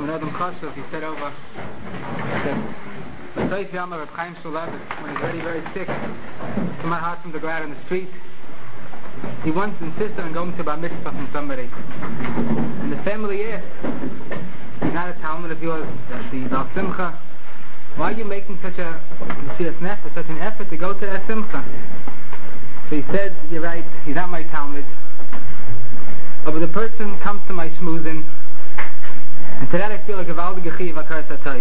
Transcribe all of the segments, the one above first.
when Adam Khashov, he said over that Saif Yama Reb Chaim Shulevitz, when he's very, very sick, to my heart from the ground in the street, he once insisted on going to Bar Mitzvah from somebody. And the family asked, he's not a Talmud of yours, the Baal Simcha, why are you making such an effort to go to that Simcha? So he said, you're right, he's not my Talmud. But when the person comes to my shmuzin, and to that I feel like a Valdige Chiv HaKaras HaTayv.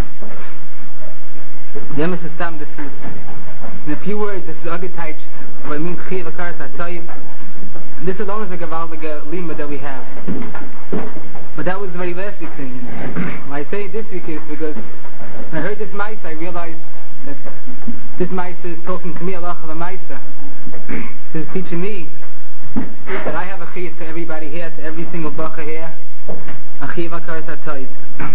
The Emes Stam, this is, in a few words, this is Agataych, what it means Chiv HaKaras HaTayv. And this alone is a Gavaldige Lima that we have. But that was the very last week's Indian. Why I say this week is because when I heard this Maisa, I realized that this Maisa is talking to me, Allah Chala Maisa. This is teaching me that I have a Chiv to everybody here, to every single Bacha here. A Chiv HaKaras HaTayv.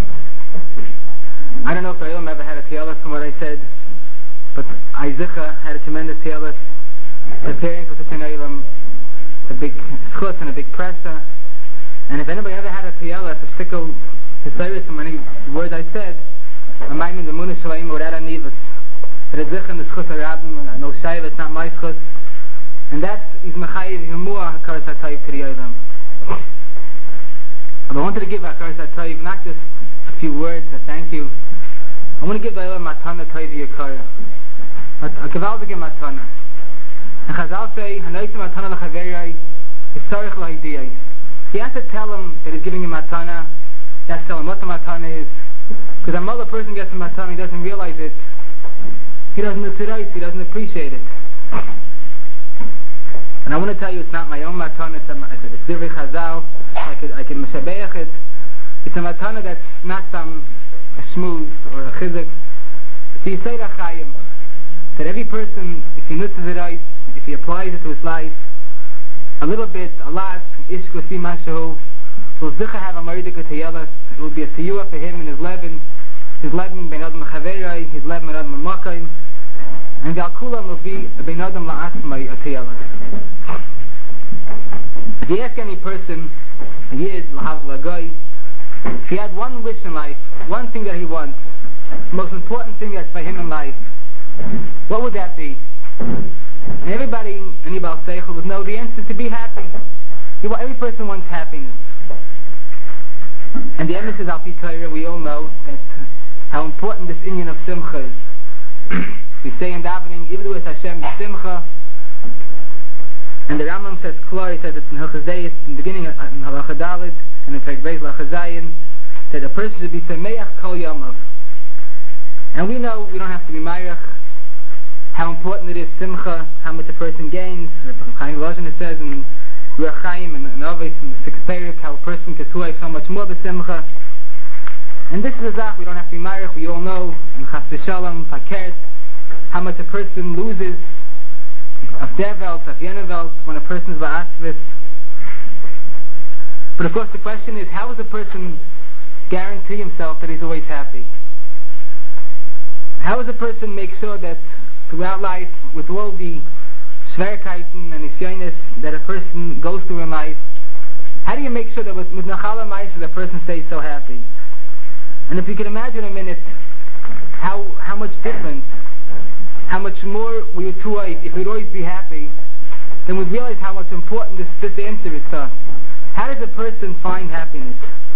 I don't know if the Olam ever had a Tiyalas from what I said, but Isaac had a tremendous Tiyalas preparing for such an Olam, a big schutz and a big pressure. And if anybody ever had a Tiyalas, a stickle to say from any word I said, a Maimon the Munah Shalayim without a Nivas. That it's Zichan the schutz Arabim, no Shayv, it's not my schutz. And that is Mechayiv Yemua HaKaras HaTayv to the Olam. I wanted to give HaKaras HaTayv not just a few words, a thank you. I want to give the Olam Matana Tayvi Yakara. A Gavaldige Matana. And Chazal say, Hanoisim Matana L'Chaveriyai, Yisarich L'Haidiyai. He has to tell him that he's giving him Matana. He has to tell him what the Matana is. Because a Mullah person gets a Matana, he doesn't realize it. He doesn't appreciate it. And I want to tell you, it's not my own matana, it's Divrei Chazal, I can meshabeach it. It's a matana that's not some smooth or a chizik. It's a Yisayr HaChayim, that every person, if he nutzes it right, if he applies it to his life, a little bit, a lot, ishk l'fi mashahu, will zicha have a maridika teyelas. It will be a tiyua for him in his levin ben adam l'chaveriyai, his levin ben adam l'makayim. And the Al-Kulam will be a Ben Adam La'atzmai a Tiyalas. If you ask any person, a Yid, Lahav Lagoi, if he had one wish in life, one thing that he wants, the most important thing that's for him in life, what would that be? And everybody, any Baal Seichel would know the answer is to be happy. Every person wants happiness. And the Emes is Al-Pi Torah, we all know that how important this inyan of Simcha is. We say in davening, Ivdu es Hashem Simcha, and the Rambam says Klor, he says it's in Hilchos Deis, in the beginning in Halacha Daled, and in Perek Beis Halacha Zayin, that a person should be Sameach Kol Yomav. And we know we don't have to be Mayach, how important it is Simcha, how much a person gains. Chaim Volozhin says in Ruach Chaim and Ovis in the sixth period, how a person can tuay so much more b'Simcha. And this is a zach we don't have to be Mayach, we all know, in Chas V'Shalom, Fakert, how much a person loses of their Welt, of jener Welt, when a person is ba'atzvis. But of course the question is, how does a person guarantee himself that he's always happy? How does a person make sure that throughout life, with all the Schwerkeiten and Nisyonis that a person goes through in life, how do you make sure that with Nachala Maisa the person stays so happy? And if you can imagine a minute how much difference, how much more we would do if we'd always be happy, then we'd realize how much important this answer is to us. How does a person find happiness?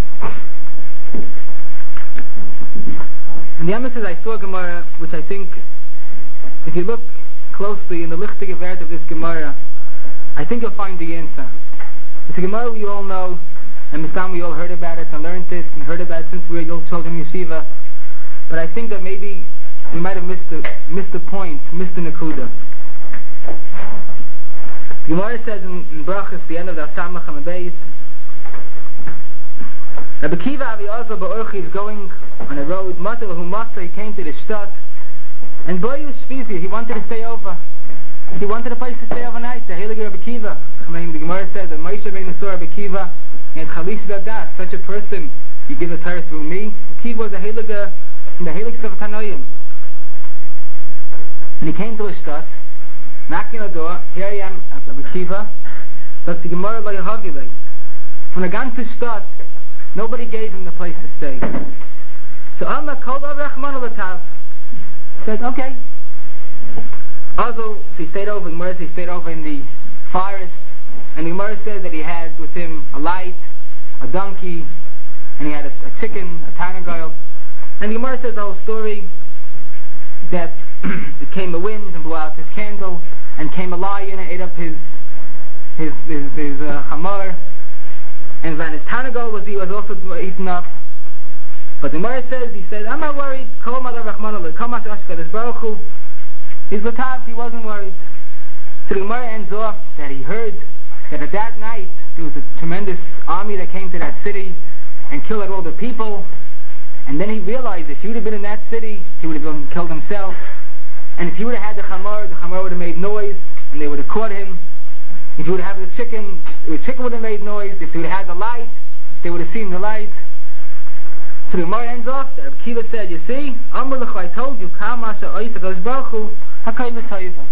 And the Emes says, I saw a Gemara, which I think, if you look closely in the Lichtige Wert of this Gemara, I think you'll find the answer. It's a Gemara we all know, and Mistam we all heard about it and learned it and heard about it since we were all children in Yeshiva. But I think that maybe we might have missed the point, missed the Nakuda. The Gemara says in Brachas, the end of the Asamach and the Beis, Rabbi Kiva Avi Azal Ba'orchi is going on a road, he came to the Shtat, and boy was Shvizi, he wanted to stay over. He wanted a place to stay overnight, the Heilige Rabbi Kiva. I mean, the Gemara says that Moshe ben Nesor Rabbi Kiva, he had Chalish Dadas, such a person, you give the Torah through me. Kiva was a Heilige, from the Heilige of Tanoim. And he came to a Shtat, knocking on the door, here I am, Rabbi Kiva, that's the Gemara Lo Yehavile. From the ganze Shtat, Nobody gave him the place to stay. So Amma called over Rachmana Latav. Said, okay. Also, he stayed over in the forest, and the Gemara says that he had with him a light, a donkey, and he had a chicken, a tanagoil. And the Gemara says the whole story, that it came a wind and blew out his candle, and came a lion and ate up his chamor, and then his tanagoil was also eaten up. But the Gemara says, he said, I'm not worried, Kol Madar Rachmana L'Kamash Ashkadosh Baruch Hu. He's Latav, he wasn't worried. So the Gemara ends off that he heard that at that night there was a tremendous army that came to that city and killed all the people. And then he realized if he would have been in that city, he would have been killed himself. And if he would have had the chamor would have made noise and they would have caught him. If he would have had the chicken would have made noise. If he would have had the light, they would have seen the light. So the Gemara ends off that Kiva said, you see, Amr L'cha, I told you, Kamasha Oisa Kadosh Baruch Hu HaKay L'Toiva.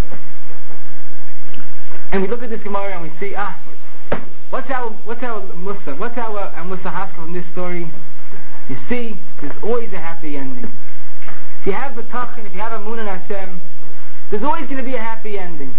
And we look at this Gemara and we see, what's our Musa? What's our Musa Haskell in this story? You see, there's always a happy ending. If you have B'tachin, if you have Amun in Hashem, there's always going to be a happy ending.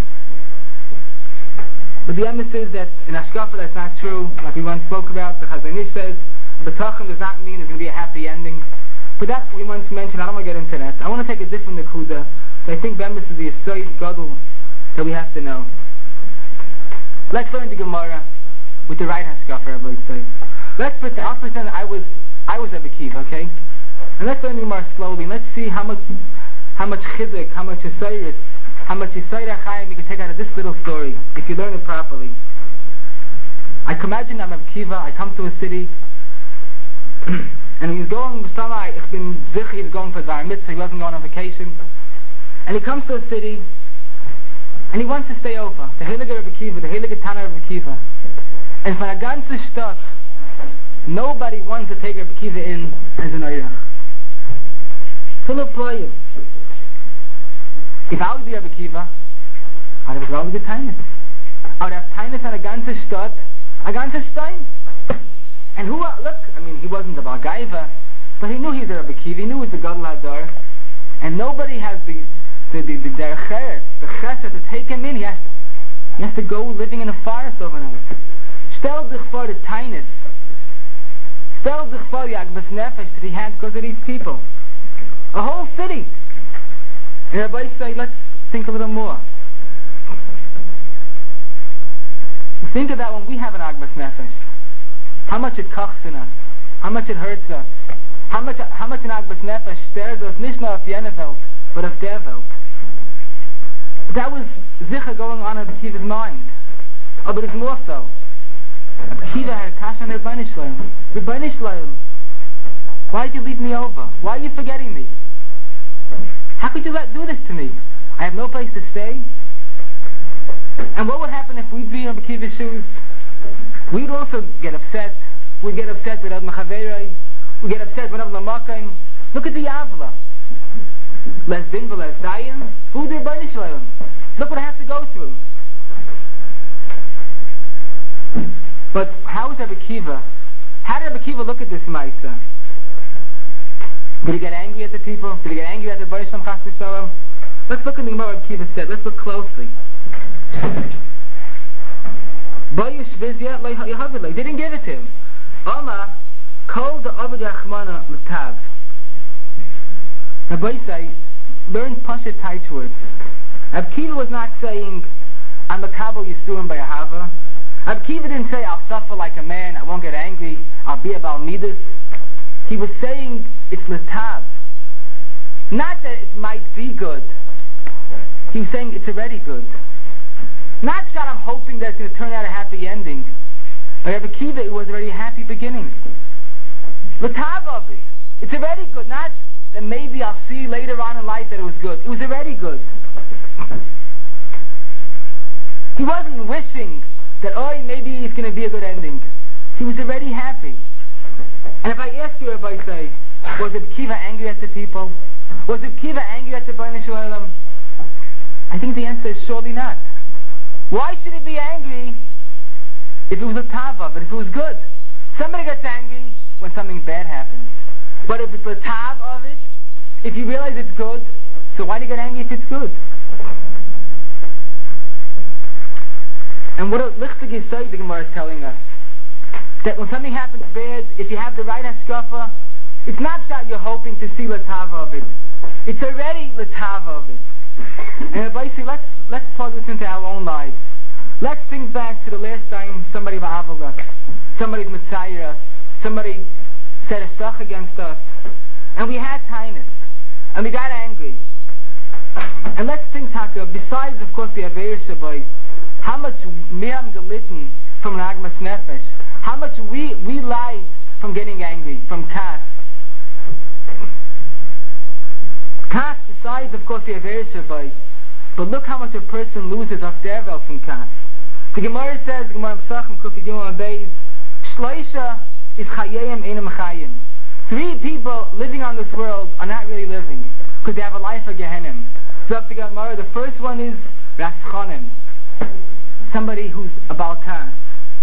But the emphasis is that in Hashkafa that's not true. Like we once spoke about, the Chazon Ish says, B'tachin does not mean there's going to be a happy ending. But that we once mentioned, I don't want to get into that. I want to take a different Nekuda. I think Bemis is the Yesod Gadol that we have to know. Let's learn the Gemara with the right Hashkafa, I would say. I'll pretend I was Rebbe Kiva, okay? And let's learn the Gemara slowly. Let's see how much chizuk, how much Yesodus, how much Yesod HaChaim you can take out of this little story if you learn it properly. I can imagine I'm Rebbe Kiva. I come to a city. And he was going, he was going for Dvar Mitzvah, he wasn't going on vacation. And he comes to a city, and he wants to stay over. The Heilige Rebbe Kiva, the Heilige Tana Rebbe Kiva. And for a ganze Stadt, nobody wants to take Rebbe Kiva in as an Oirach. Full of ployim. If I would be Rebbe Kiva, I'd have a really good Tainus. I would have Tainus on a ganze Stadt, a ganze Stein. And he wasn't the Bar Gaiva, but he knew he was a Rebbe Kiva, he knew he was the Gadol Hador, and nobody has the derech, the chesed to take him in. He has to go living in a forest overnight. Stel dich vor the Tainus, stel dich vor the Agbas Nefesh that he had because of these people. A whole city. And everybody say, let's think a little more. Think about when we have an Agbas Nefesh. How much it kochs in us, how much it hurts us, how much an Agbas Nefesh stares us, nicht nur auf jene Welt, but auf der Welt. That was Zicha going on in Rebbe Kiva's mind. Oh, but it's more so. Rebbe Kiva had a kash on Rebbeinu Shloim. Rebbeinu Shloim, why did you leave me over? Why are you forgetting me? How could you do this to me? I have no place to stay. And what would happen if we'd be in Rebbe Kiva's shoes? We'd also get upset. We'd get upset with Adma Chaverei. We'd get upset with Adma Makayim. Look at the Yavla. Les Din v'les Dayan. Who did Rebbeinu Shloim? Look what I have to go through. But how is Rebbe Kiva? How did Rebbe Kiva look at this Maisa? Did he get angry at the people? Did he get angry at the Rebbeinu Shloim Chas V'Shalom? Let's look at the Gemara Rebbe Kiva said. Let's look closely. They didn't give it to him. Oma called the Avad Rachmana Latav. Rabbi say, learn Pasha Taich words. Rebbe Kiva was not saying, I'm a Kabul Yisurim by Ahava. Rebbe Kiva didn't say, I'll suffer like a man, I won't get angry, I'll be a Baal Midas. He was saying, it's Latav. Not that it might be good. He was saying, it's already good. Not that I'm hoping that it's going to turn out a happy ending. But Rebbe Kiva, it was already a happy beginning. Latav of it. It's already good. Not that maybe I'll see later on in life that it was good. It was already good. He wasn't wishing that, maybe it's going to be a good ending. He was already happy. And if I ask you, everybody say, was Rebbe Kiva angry at the people? Was Rebbe Kiva angry at the Rebbeinu Shloim? I think the answer is surely not. Why should he be angry if it was a tava, but if it was good? Somebody gets angry when something bad happens. But if it's the tav of it, if you realize it's good, so why do you get angry if it's good? And what a lichtig yisoid the Gemara is telling us, that when something happens bad, if you have the right hashkafa, it's not that you're hoping to see the tav of it. It's already the tav of it. And basically, let's plug this into our own lives. Let's think back to the last time somebody ba'avel us, somebody mitzayir us, somebody said a stuff against us, and we had tinus, and we got angry. And let's think, Taka, besides, of course, the Aveir Shabbai, how much miyam gelitten from an agmas nefesh, how much we lied from getting angry, from kas. Kas, besides, of course, the Aveir Shabbai, but look how much a person loses of their wealth from kas. The Gemara says, the Gemara Pesachim, Kufi Gimel Beis, Shloisha is chayim einam chayim. 3 people living on this world are not really living, because they have a life of Gehenim. So up to Gemara, the first one is Raschonim, somebody who's a Baal Kas.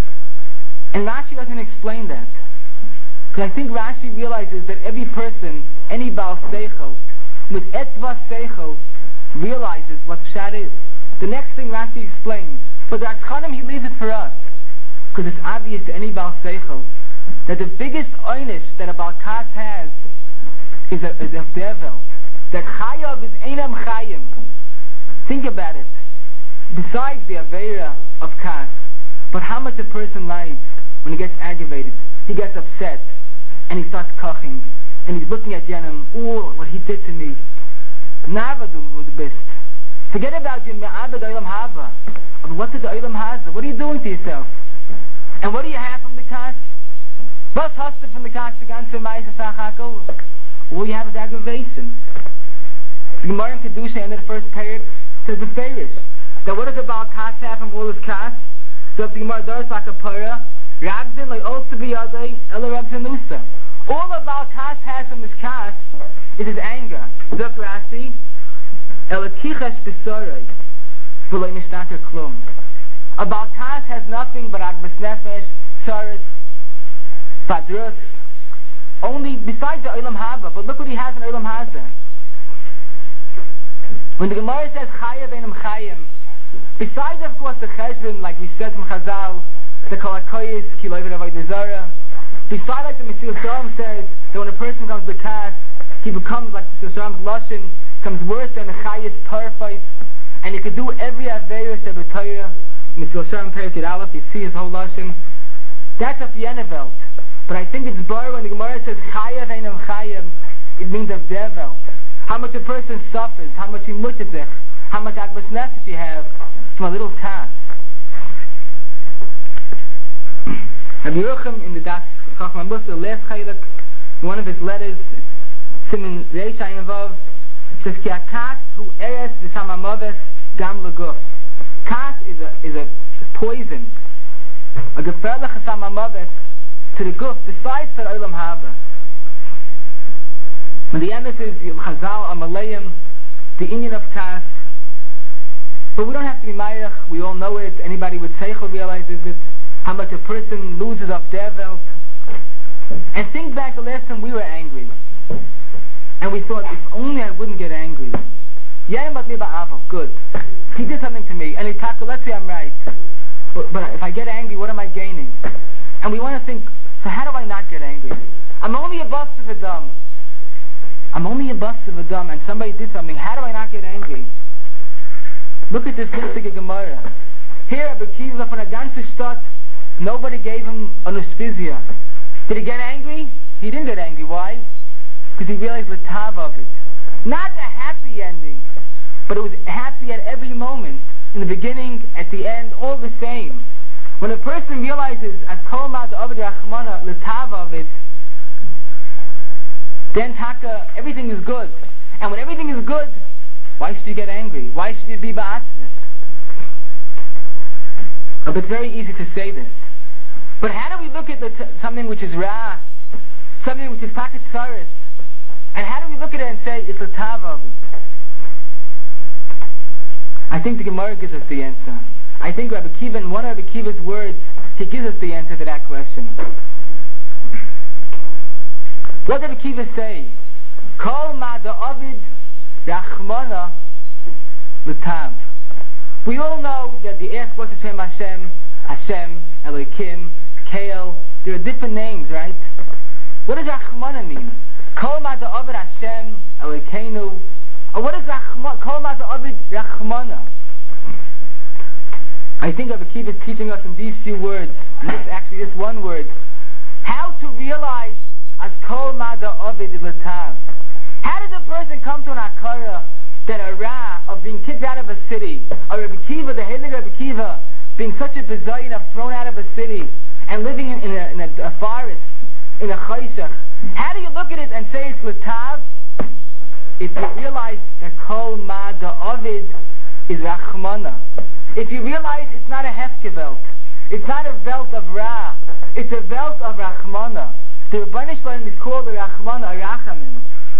And Rashi doesn't explain that, because I think Rashi realizes that every person, any Baal Seichel, with Etzva Seichel, realizes what Pshat is. The next thing Rashi explains, but the Raschonim, he leaves it for us, because it's obvious to any Baal Seichel that the biggest oynish that a Baal Kas has is a devil. That Chayav is Einam Chayim. Think about it. Besides the Aveira of Kas, but how much a person lies when he gets aggravated, he gets upset, and he starts kuching, and he's looking at Yenim, oh, what he did to me. Navadu the best. Forget about your Me'abed Olam Hava. What is the Olam Haza? What are you doing to yourself? And what do you have from the Kas? Was hast du from the Kas, the ganze Meise Sachakel? All you have is aggravation. The Gemara in Kedusha, end of the first period, says the Farish, that what does a Baal Kas have from all his Kas? So the Gemara does like a Pura, Ragzin like also biyadei, Ela Ragzin Nusa. All a Baal Kas has from his Kas is his anger. Zok Rashi, Ela Kichesh Besorei, V'loi Nishtaker Klum. A Baal Kas has nothing but Agmas Nefesh, Saris, Badrus, only besides the Olam Haba, but look what he has in Olam Haza. When the Gemara says Chayav Einam Chayim, besides of course the Cheshvan, like we said from Chazal, the Kolakoyis, Kiloiv Avodah Zarah, besides like the Mesilas Yesharim says, that when a person becomes the Kas, he becomes like the Yesharim's Lashon, becomes worse than the Chayis Tarfais, and he could do every Aveira Shebetoyah. Mesilas Yesharim Perikid Aleph, you see his whole Lashon. That's a Fienevelt. But I think it's bar when the Gemara says Chayav Einam Chayim, it means of Develt. How much a person suffers, how much he mutazech, how much Agmas Nefesh he has from a little Kas. Rabbi Yerucham in the Das Chachma Musa, the last Chaylik, in one of his letters, Simin Reish Ayin Vav, says Ki HaKas hu eres v'samamaves gam leguf. Kas is a poison, a gefährliche samamaves to the guf, besides the Olam Haba. When the emes is Chazal Amalayim, the Inyan of Kas, but we don't have to be Mayach, we all know it, anybody with Seichel realizes it, how much a person loses of their wealth. And think back the last time we were angry, and we thought, if only I wouldn't get angry. Yayim bat liba aval, good. He did something to me, and he talked, let's say I'm right, but if I get angry, what am I gaining? And we want to think, so how do I not get angry? I'm only a bust of a dumb. And somebody did something. How do I not get angry? Look at this listige Gemara. Here, Rabbi Kiva from a ganze Stadt, nobody gave him an auspizia. Did he get angry? He didn't get angry. Why? Because he realized the tav of it. Not a happy ending, but it was happy at every moment. In the beginning, at the end, all the same. When a person realizes, as Kol Ma'ad Aved Rachmana, the tav of it, then Taka, everything is good. And when everything is good, why should you get angry? Why should you be ba'atzmis? But it's very easy to say this. But how do we look at something which is ra, something which is paket tzaris, and how do we look at it and say it's a tav of it? I think the Gemara gives us the answer. I think Rabbi Kiva, in one of Rabbi Kiva's words, he gives us the answer to that question. What did Akiva say? Kol ma da'avid rachmana l'tav. We all know that they ask what's Hashem, Hashem, Elohim, Kael. There are different names, right? What does rachmana mean? Kol ma da'avid Hashem, Elokeinu. Or what does Kol ma da'avid rachmana? I think Rabbi Akiva is teaching us in these few words, this one word, how to realize as Kol ma da'avid is l'tav. How does a person come to an akara that a ra of being kicked out of a city, or Rabbi Akiva, the head of Rabbi Akiva, being such a bezayin of thrown out of a city and living in a forest, in a chayshach? How do you look at it and say it's l'tav? If you realize that Kol ma da'avid is rachmana. If you realize it's not a hefkevelt, it's not a velt of ra, it's a velt of rachmana. The Rebbeinu Shalom is called the rachmana, a rachamim.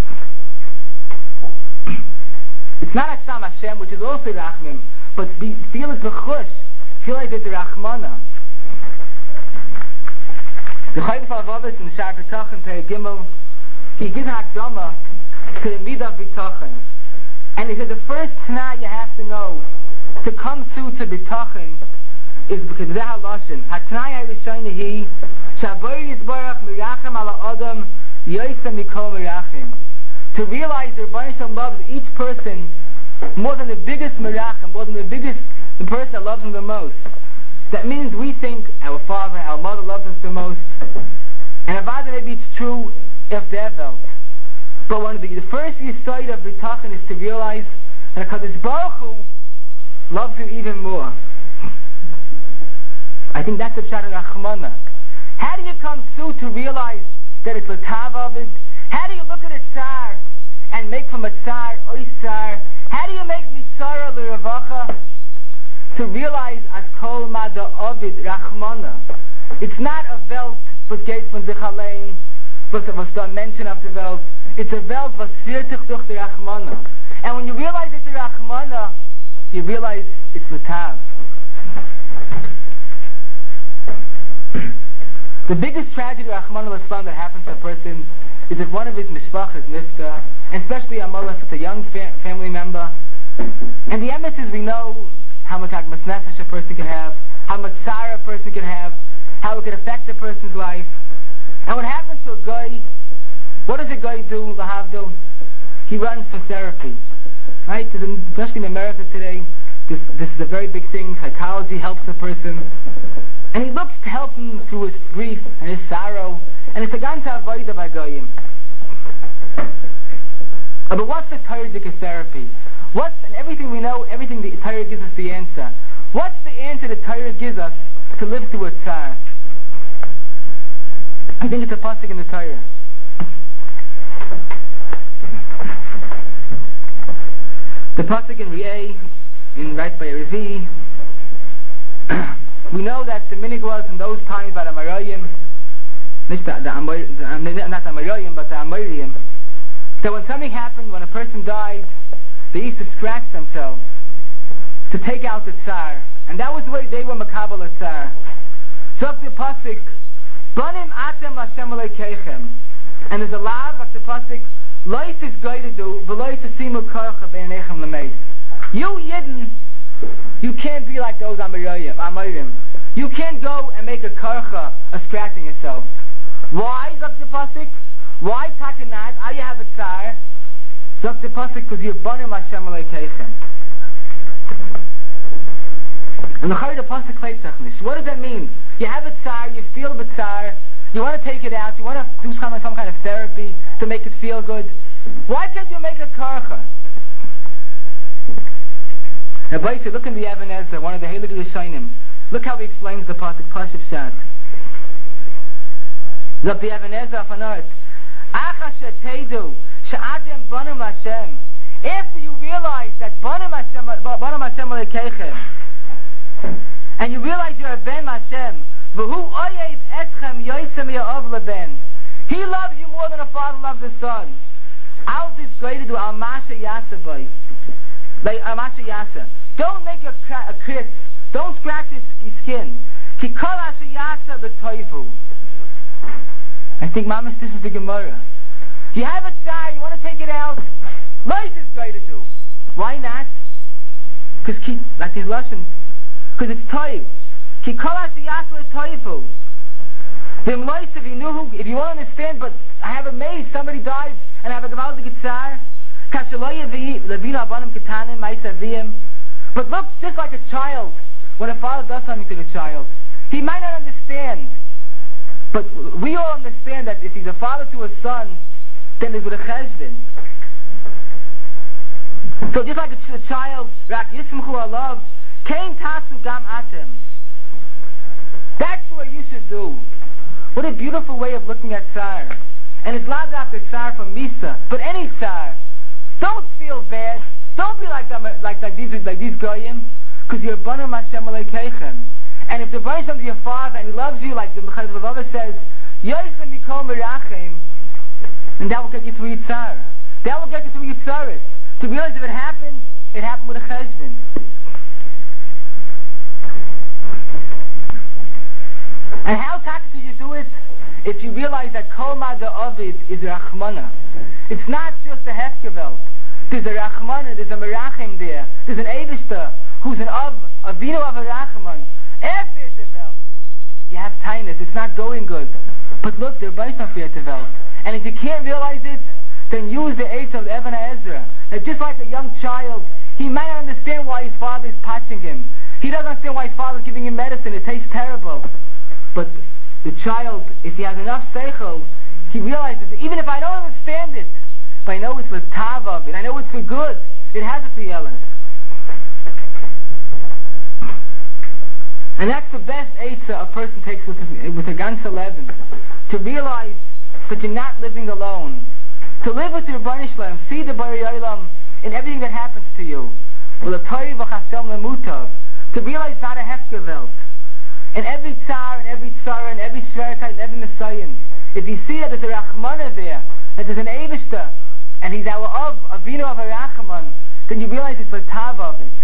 It's not a Sam Hashem, which is also rachmim, but feel it b'chush, feel like it's a rachmana. The Chayv Avavos in the Shar B'tachan Perek Gimel, he gives an hakdama to the midah b'tachan, and he said the first tana you have to know to come through to b'tachan is because of haloshin. Hatnai harishayna hi shaboy yisbarach mirachem ala adam yoysa mikol mirachem. To realize the Rebbeinu Shalom loves each person more than the biggest mirachem, more than the person that loves him the most. That means we think our father, our mother loves us the most, and avada maybe it's true if they're felt. But one of the first yesod of b'tachan is to realize that HaKadosh Baruch Hu loves you even more. I think that's the pshat in Rachmana. How do you come through to realize that it's l'tav avid? How do you look at a tsar and make from a tsar ois tsar? How do you make mitzara l'revacha? To realize as Kol ma da'avid Rachmana. It's not a welt was geht von sich allein, was da mention of the welt. It's a welt was führt sich durch die Rachmana. And when you realize it's a Rachmana, you realize it's l'tav. The biggest tragedy Rachmana l'Islam that happens to a person is if one of his mishpach is nifta, and especially a mullah, if it's a young family member. And the emes is we know how much agmas nefesh a person can have, how much sorrow a person can have, how it can affect a person's life. And what happens to a guy, what does a guy do, lahavdil? He runs for therapy. Right? Especially in America today, this is a very big thing. Psychology helps a person. And he looks to help him through his grief and his sorrow. And it's a ganta avoida by goyim. But what's the Torah therapy? And everything we know, everything the Torah gives us the answer. What's the answer the Torah gives us to live through a tsar? I think it's a pasuk in the Torah. The pasuk in Re'eh, right by Revi. We know that the minig was in those times by the Amoraim, not the Amoraim, but the Amoraim. So when something happened, when a person died, they used to scratch themselves to take out the tsar, and that was the way they were makabel a tsar. So up the pasuk, banim atem Hashem Elokeichem, and there's a lav of the pasuk, lois is going to do, v'lois tasimu korcha b'einechem l'meis. You Yidden, you can't be like those Amorim. You can't go and make a korcha of scratching yourself. Why, Zok the pasuk? Why takanat? You have a tsar. Zok the pasuk, because you're banim Hashem Elokeichem. And the pasuk kleitachnish. What does that mean? You have a tsar, you feel the tsar, you want to take it out, you want to do some kind of therapy to make it feel good. Why can't you make a korcha? Now, Baita, look in the Even Ezra, one of the Heilig Rishonim. Look how he explains the pasuk Pashup Shat. Look, the Even Ezra fanart. Acha shetedu she'adem banim Hashem. After you realize that banim Hashem Elokeichem, and you realize you're a ben Hashem, v'hu oyev eschem yoysem ya'ov leben. He loves you more than a father loves a son. Al disgraded to al masha yasa boy. Like al masha yasa. Don't make a kritz. Don't scratch his skin. Ki kol asher yasa l'toifu. I think, Mamas, this is the Gemara. You have a tsar, you want to take it out. Life is try to do. Why not? Because like these Russians, because it's toiv. Ki kol asiyasla toivu. If you want to understand, but I have a maid, somebody died, and I have a gewaltige tsar. But look, just like a child, when a father does something to the child, he might not understand, but we all understand that if he's a father to a son, then there's with a cheshbon. So just like a child, rak yismchu alav, kein tasu gam atem. That's what you should do. What a beautiful way of looking at tsar. And it's not after tsar from Misa, but any tsar. Don't feel bad. Don't be like these goyim, because you're Banum Hashem Alekeichem. And if the Baruch comes to your father and he loves you, like the Mechaz Bavava says, Yoisem Mikom Merachem, and that will get you through your tsar. That will get you through your tsaris. To realize if it happened with a cheshbon. And how tactically you do it? If you realize that Kol Mada Ovid is Rachmana. It's not just a Hefkevelt. There's a Rachmana, there's a Merachim there. There's an Eibishter who's an Avinu of a Rachman. After it's a Welt, you have tightness, it's not going good. But look, they're based on Fear Welt. And if you can't realize it, then use the aids of Evan Ezra. That just like a young child, he might not understand why his father is patching him. He doesn't understand why his father is giving him medicine, it tastes terrible. But the child, if he has enough seichel, he realizes, even if I don't understand it, but I know it's for tava, and I know it's for good, it has a yelas. And that's the best eitzah a person takes with a ganze Leben. To realize that you're not living alone. To live with your Rebbeinu Shalom, see the Bari Olam in everything that happens to you. To realize it's not a hefkevelt. In every tsar, in every tzara, in every shverkai, in every nesayin. If you see that there's a rachmana there, that there's an Eibishter, and he's our Avinu of a Rachman, then you realize it's the tav of it.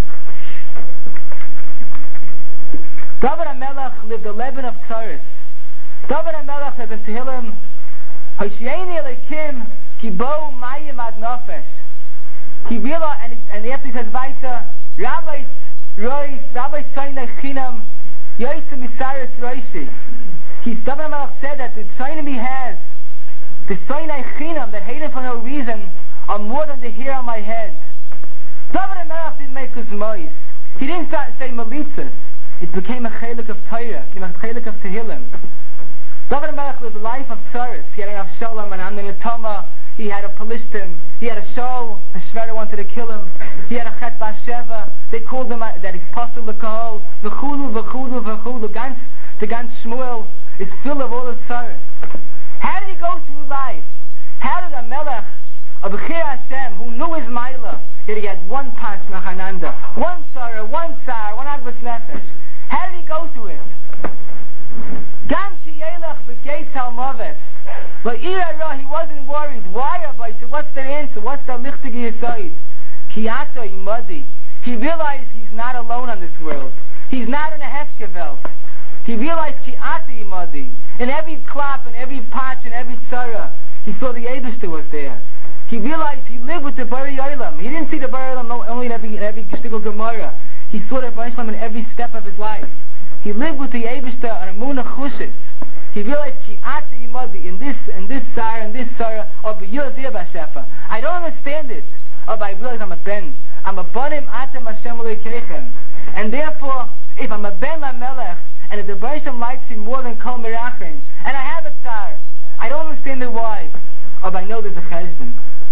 David HaMelech lived a Leben of tzaris. David HaMelech says in Tehillim, Hoshieni Elikim ki bo mayim ad nofesh. He realized, and after he says Vaita, Rabbi Soinei Chinam, Yoisem Isaris Roishi. David HaMelech said that the Soinim he has, the Soinei Chinam that hate him for no reason, are more than the hair on my head. David HaMelech didn't make his mois. He didn't say malitzas. It became a chelik of Torah, it became a chelik of Tehillim. David HaMelech lived a life of tzaris. He had an Avshalom and Amnon and Toma. He had a Pelishtim. He had a show. A Shvera wanted to kill him. He had a Chet Basheva. They called him that he's Pastor L'Kahol. V'chulu, v'chulu, v'chulu. The Gans Shmuel is full of all the tzaris. How did he go through life? How did a Melech, a Bechir Hashem, who knew his Maila, that he had one patch Machananda, one Tzara, one Tsar, one Agbas Nefesh. How did he go through it? Gam Chiyelech v'Geitz Halmoves. But he wasn't worried. Why, Rabbi? So what's the answer? What's the lichtige yisoid? Kiyato imadi. He realized he's not alone on this world. He's not in a hefkevelt. He realized Kiyato imadi. In every klap, in every patch, in every tzara, he saw the Eibishter was there. He realized he lived with the Bari Olam. He didn't see the Bari Olam only in every shtickle Gemara. He saw the Bari Olam in every step of his life. He lived with the Eibishter on a Muna Chushit. He realized Ki'ata Imadi in this Sarah, and this Sarah, or B'yodeh B'Shefa. I don't understand it, but I realize I'm a Ben. I'm a Banim Atem Hashem Alekeichem. And therefore, if I'm a Ben LaMelech, and if the Bari Olam likes him more than Kol Merachim, and I have a Tsar, I don't understand it why, but I know there's a Cheshbon.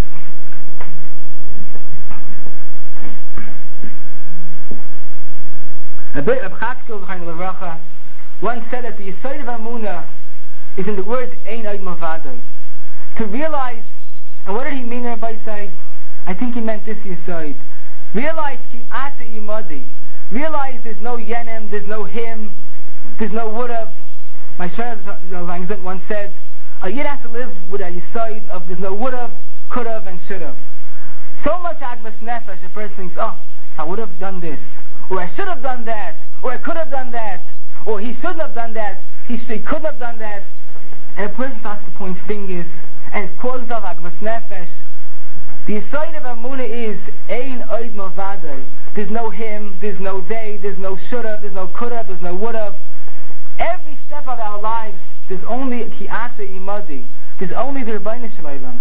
One said that the Yesod of Amunah is in the word Ein Od Milvado. To realize, and what did he mean there by say? I think he meant this Yesod. Realize Ki Ata Imadi. Realize there's no Yenim, there's no him, there's no Wodav. My Shreya once said, a Yid has to live with a Yesod of there's no Wodav, Kudav, and Shudav. So much Agbas Nefesh, a person thinks, oh, I would have done this, or I should have done that, or I could have done that, or he shouldn't have done that, he couldn't have done that. And a person starts to point fingers, and it causes of agmas nefesh. The side of Amunah is ein oid movadei. There's no him, there's no they, there's no shoulda, there's no coulda, there's no woulda. Every step of our lives, there's only ki'asa imadi. There's only the Rebbeinu Shalom.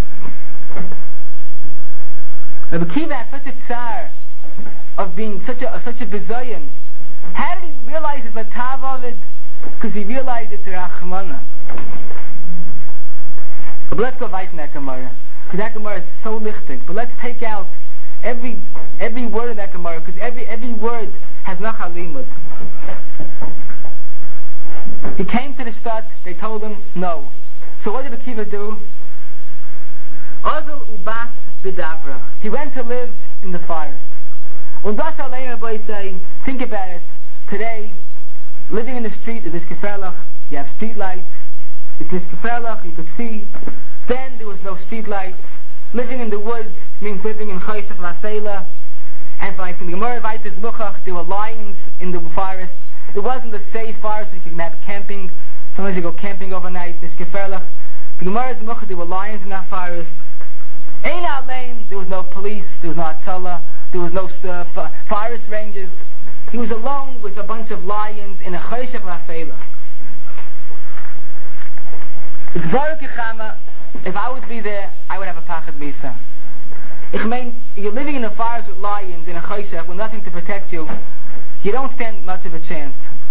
Rabbi Akiva had such a tsar of being such a bezoyan. How did he realize it's a tav of it? Because he realized it's a rachmana. But let's go right in that Gemara, because that Gemara is so lichtig. But let's take out every word of that Gemara, because every word has nachal limud. He came to the shtad, they told him no. So what did Akiva do? Ozil ubat b'davra. He went to live in the forest. Und das allein, Rabbi say, think about it. Today, living in the street is gefährlich. You have street lights. It's gefährlich, you could see. Then there was no street lights. Living in the woods means living in Choshech V'Afela. And like in the Gemara Vaitis Muchach, there were lions in the forest. It wasn't a safe forest, you could have camping. Sometimes you go camping overnight, it's gefährlich. The Gemara Muchach, there were lions in that forest. Ein Alein, there was no police, there was no Atala, there was no forest rangers. He was alone with a bunch of lions in a Choshech V'Afela. If I would be there, I would have a pachad misa. You're living in a forest with lions in a choshech with nothing to protect you. You don't stand much of a chance.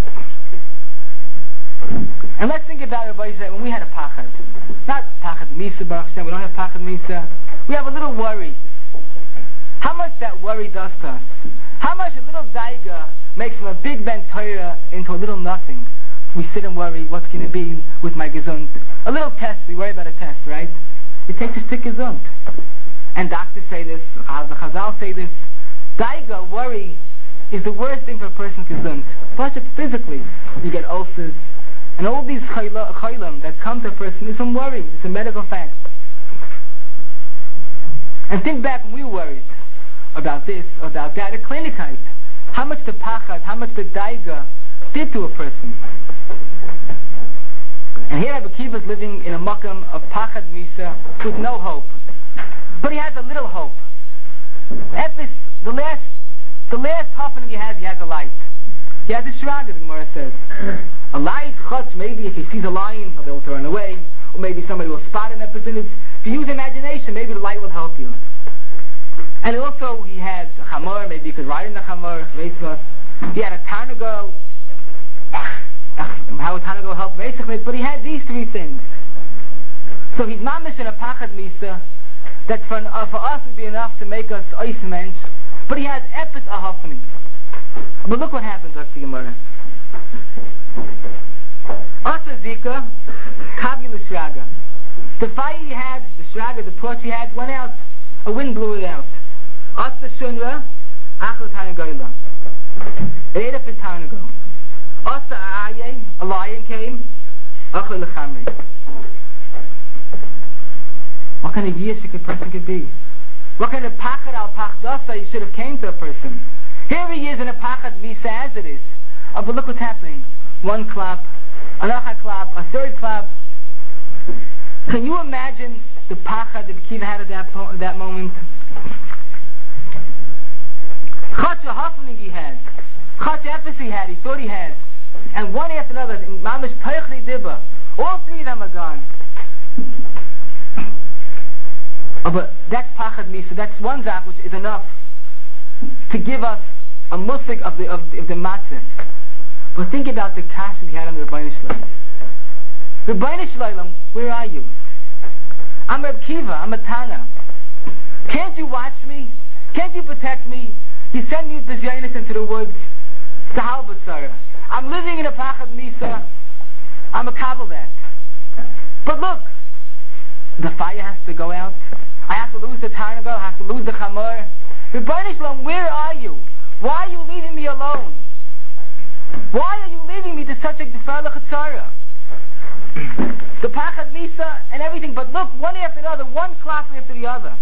And let's think about it, when we had a pachad. Not pachad misa, Baruch Hashem, we don't have pachad misa. We have a little worry. How much that worry does to us. How much a little daiga makes from a big ben Torah into a little nothing. We sit and worry, what's going to be with my gesund? A little test, we worry about a test, right? It takes a stick gesund. And doctors say this, the Chazal say this. Daiga, worry, is the worst thing for a person's gesund. Plus it physically, you get ulcers. And all these chaylam that come to a person is from worry. It's a medical fact. And think back when we were worried about this, about that, a klinikite. How much the pachad, how much the daiga did to a person. And here Rabbi Akiva is living in a makam of pachad misa with no hope. But he has a little hope. The last happening he has a light. He has a shraga, the Gemara says. A light, chutz, maybe if he sees a lion, he'll be able to run away. Or maybe somebody will spot him. If you use imagination, maybe the light will help you. And also he had a chamor, maybe you could ride in the chamor. He had a tarnagol. How would tarnagol help basically? But he had these three things. So he's mamish in a pachad misa that for us would be enough to make us ois mensch. But he has epis ahafani. But look what happens, let's see Gemara. Asa zika, kavul shraga. The fire he had, the shraga, the torch he had, went out. A wind blew it out. Asa shunra, achel tarnagola. It ate up his tarnagol. Asa aye, a lion came. Achel lechamri. What kind of yish a person could be? What kind of pachad al pachdasa you should have came to a person? Here he is in a pachad visa as it is. But look what's happening. One clap, another clap, a third clap. Can you imagine the pachad that Akiva had at that moment? Chacha hafning he had. Chacha epis he had, he thought he had. And one after another, mamish teichli dibba. All three of them are gone. But that's pachad misa. That's one zak which is enough to give us a musik of the matzah. But think about the kash we had on the Rebbeinu Shalom. Rebbeinu Shalom, where are you? I'm Reb Kiva, I'm a Tana. Can't you watch me? Can't you protect me? You send me to Zionis into the woods, to Halbatzara. I'm living in a pachad misa. I'm a kabel that. But look, the fire has to go out. I have to lose the tarnagol, I have to lose the chamor. Rebbeinu Shalom, where are you? Why are you leaving me alone? Why are you leaving me to such a gefährliche tzara? The pachad misa and everything, but look, one after the other, one clap after the other.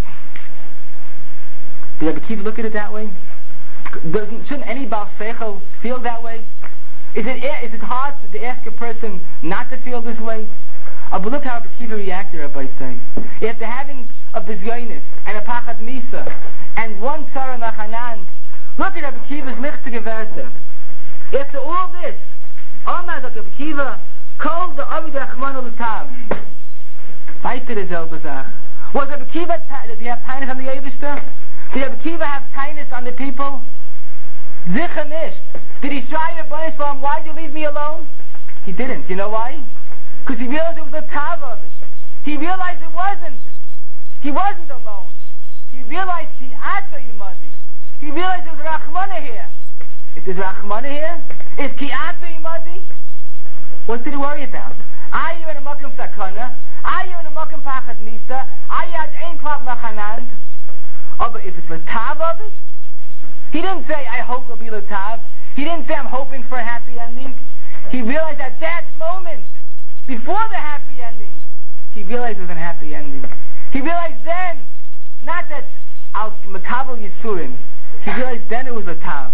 Did Rabbi Akiva look at it that way? Shouldn't any Baal Seichel feel that way? Is it hard to ask a person not to feel this way? But look how Rabbi Akiva reacted, Rabbi say. After having a bizyonis and a pachad misa and one tzara nachanan, look at Rabbi Akiva's lichtige Werte. After all this, Omar sagt Rabbi Akiva, kol the Ovid Rachmanu l'tav. Weiter derselbe Sache. Was Rabbi Akiva, did he have kindness on the Eibishter? Did Rabbi Akiva have kindness on the people? Sicher nicht. Did he try to punish him? Why did you leave me alone? He didn't. You know why? Because he realized it was a tav of it. He realized it wasn't. He wasn't alone. He realized he ata imadi. He realized there was Rachmana here. If there's Rachmana here, is ki ata imadi? What did he worry about? Are you in a makom sakana? Are you in a makom pachad misa? Are you at ein klap machanand? Oh, but if it's the tav of it, he didn't say, I hope it'll be the tav. He didn't say, I'm hoping for a happy ending. He realized at that moment, before the happy ending, he realized it was a happy ending. He realized then, not that Al Makabel Yisurim, he realized then it was a tav.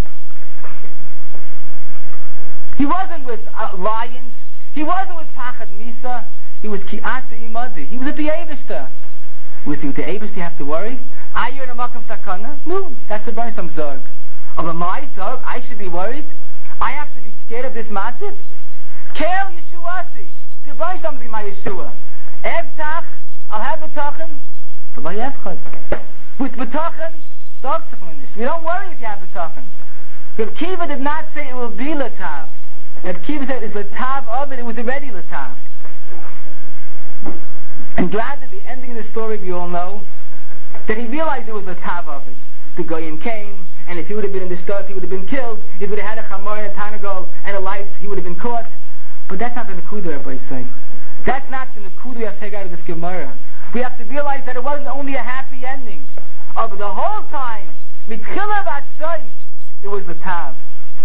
He wasn't with lions. He wasn't with Pachad Misa. He was Ki'ata Imadi. He was at the Eivishter. Was he with the Eivishter? You have to worry. Are you in a Makam Sakana? No, that's the Bernsam Zog. Of a my Zog, I should be worried. I have to be scared of this matzif. Kel Yeshuasi. To buy something my Yeshua. Evtach, I'll have the Tachan. But by Evchad. With the Tachan, we don't worry if you have the Tachan. Reb Kiva did not say it will be Latav. Reb Kiva said it's Latav of it, it was already Latav. And glad that the ending of the story we all know, that he realized it was Latav of it. The Goyim came, and if he would have been in the stuff, he would have been killed. If he would have had a Chamor and a Tanagol and a light, he would have been caught. But that's not the Nekuda, Rabbi say. That's not the Nekuda we have to take out of this Gemara. We have to realize that it wasn't only a happy ending. Of the whole time, Mitchila Vatzai, it was the Tav.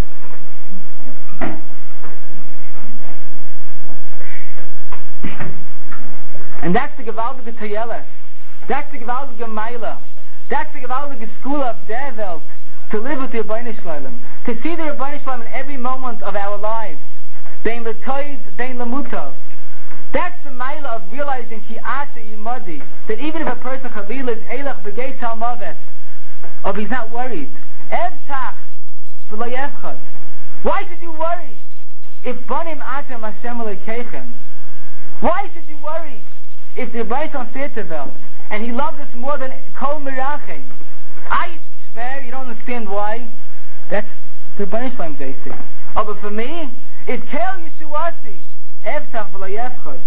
And that's the Gewaldige Toyeles. That's the Gewaldige Meila. That's the Gewaldige school of der Welt. To live with the Rebbeinu Shalom. To see the Rebbeinu Shalom in every moment of our lives. Bein l'toiv, bein l'mutav. That's the Meila of realizing Ki Asa Yimadi. That even if a person Chalila is Eilach B'gei Talmavet, or he's not worried. Evtach v'lo yevchad. Why should you worry? If Banim Atam Hashem Elokeichem. Why should you worry? If the Rebbeinu on Feterveld, and he loves us more than Kol Mirachem. I swear, you don't understand why. That's the Rebbeinu Shalom Daisy. Oh, but for me, it's Kel Yeshuasi. Evtach v'lo yevchad.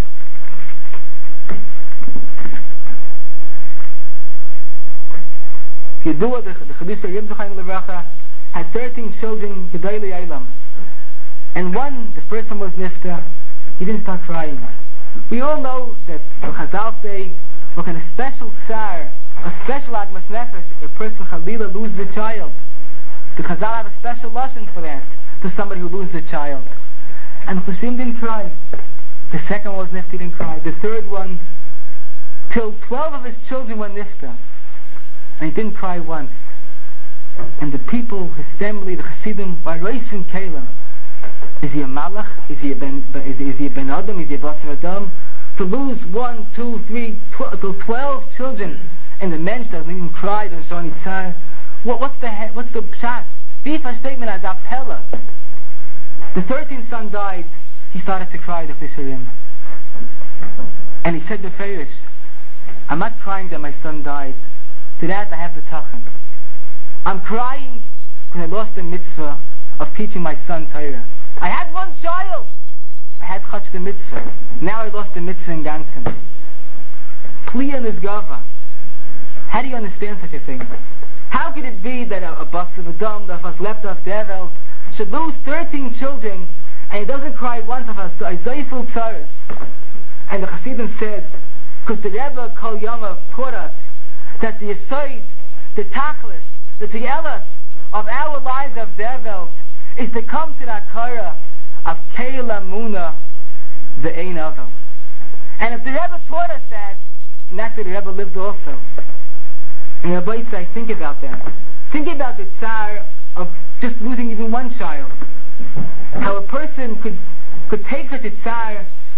Yedua, the Chadisha Yib Zechayim Levracha, had 13 children, Gedolei Eilam. And one, the first one was Nifta, he didn't start crying. We all know that the Chazal say, what kind of special tsar, a special agmas nefesh, a person Chalila loses a child. The Chazal have a special lesson for that, to somebody who loses a child. And the Chashim didn't cry. The second one was Nifta, didn't cry. The third one, till 12 of his children were Nifta. And he didn't cry once. And the people, his family, the Hasidim, were racing Kalim. Is he a Malach? Is he a Ben Adam? Is he a Basar Adam? To lose 1, 2, 3, 12 children, and the mensch doesn't even cry, doesn't show any tzar. What's the pshat? Vifa statement as Apella. The 13th son died. He started to cry, the Fisherim. And he said to Farish, I'm not crying that my son died. To that I have the Tachan. I'm crying because I lost the mitzvah of teaching my son Torah. I had one child. I had Chach the mitzvah. Now I lost the mitzvah in Gansen. Kliya Nizgava. How do you understand such a thing? How could it be that a bus of a dom that was left off Devil should lose 13 children and he doesn't cry once of a Zayful Tzaris? And the Hasidim said, because the Rebbe Kol Yamav taught us that the Yisoid, the Tachlis, the Tiyelas of our lives of Devil is to come to that Korah of Keila Muna, the Ein Avel. And if the Rebbe taught us that, and that's what the Rebbe lived also. And Rabbi say, think about that. Think about the tsar of just losing even one child. How a person could take such a tsar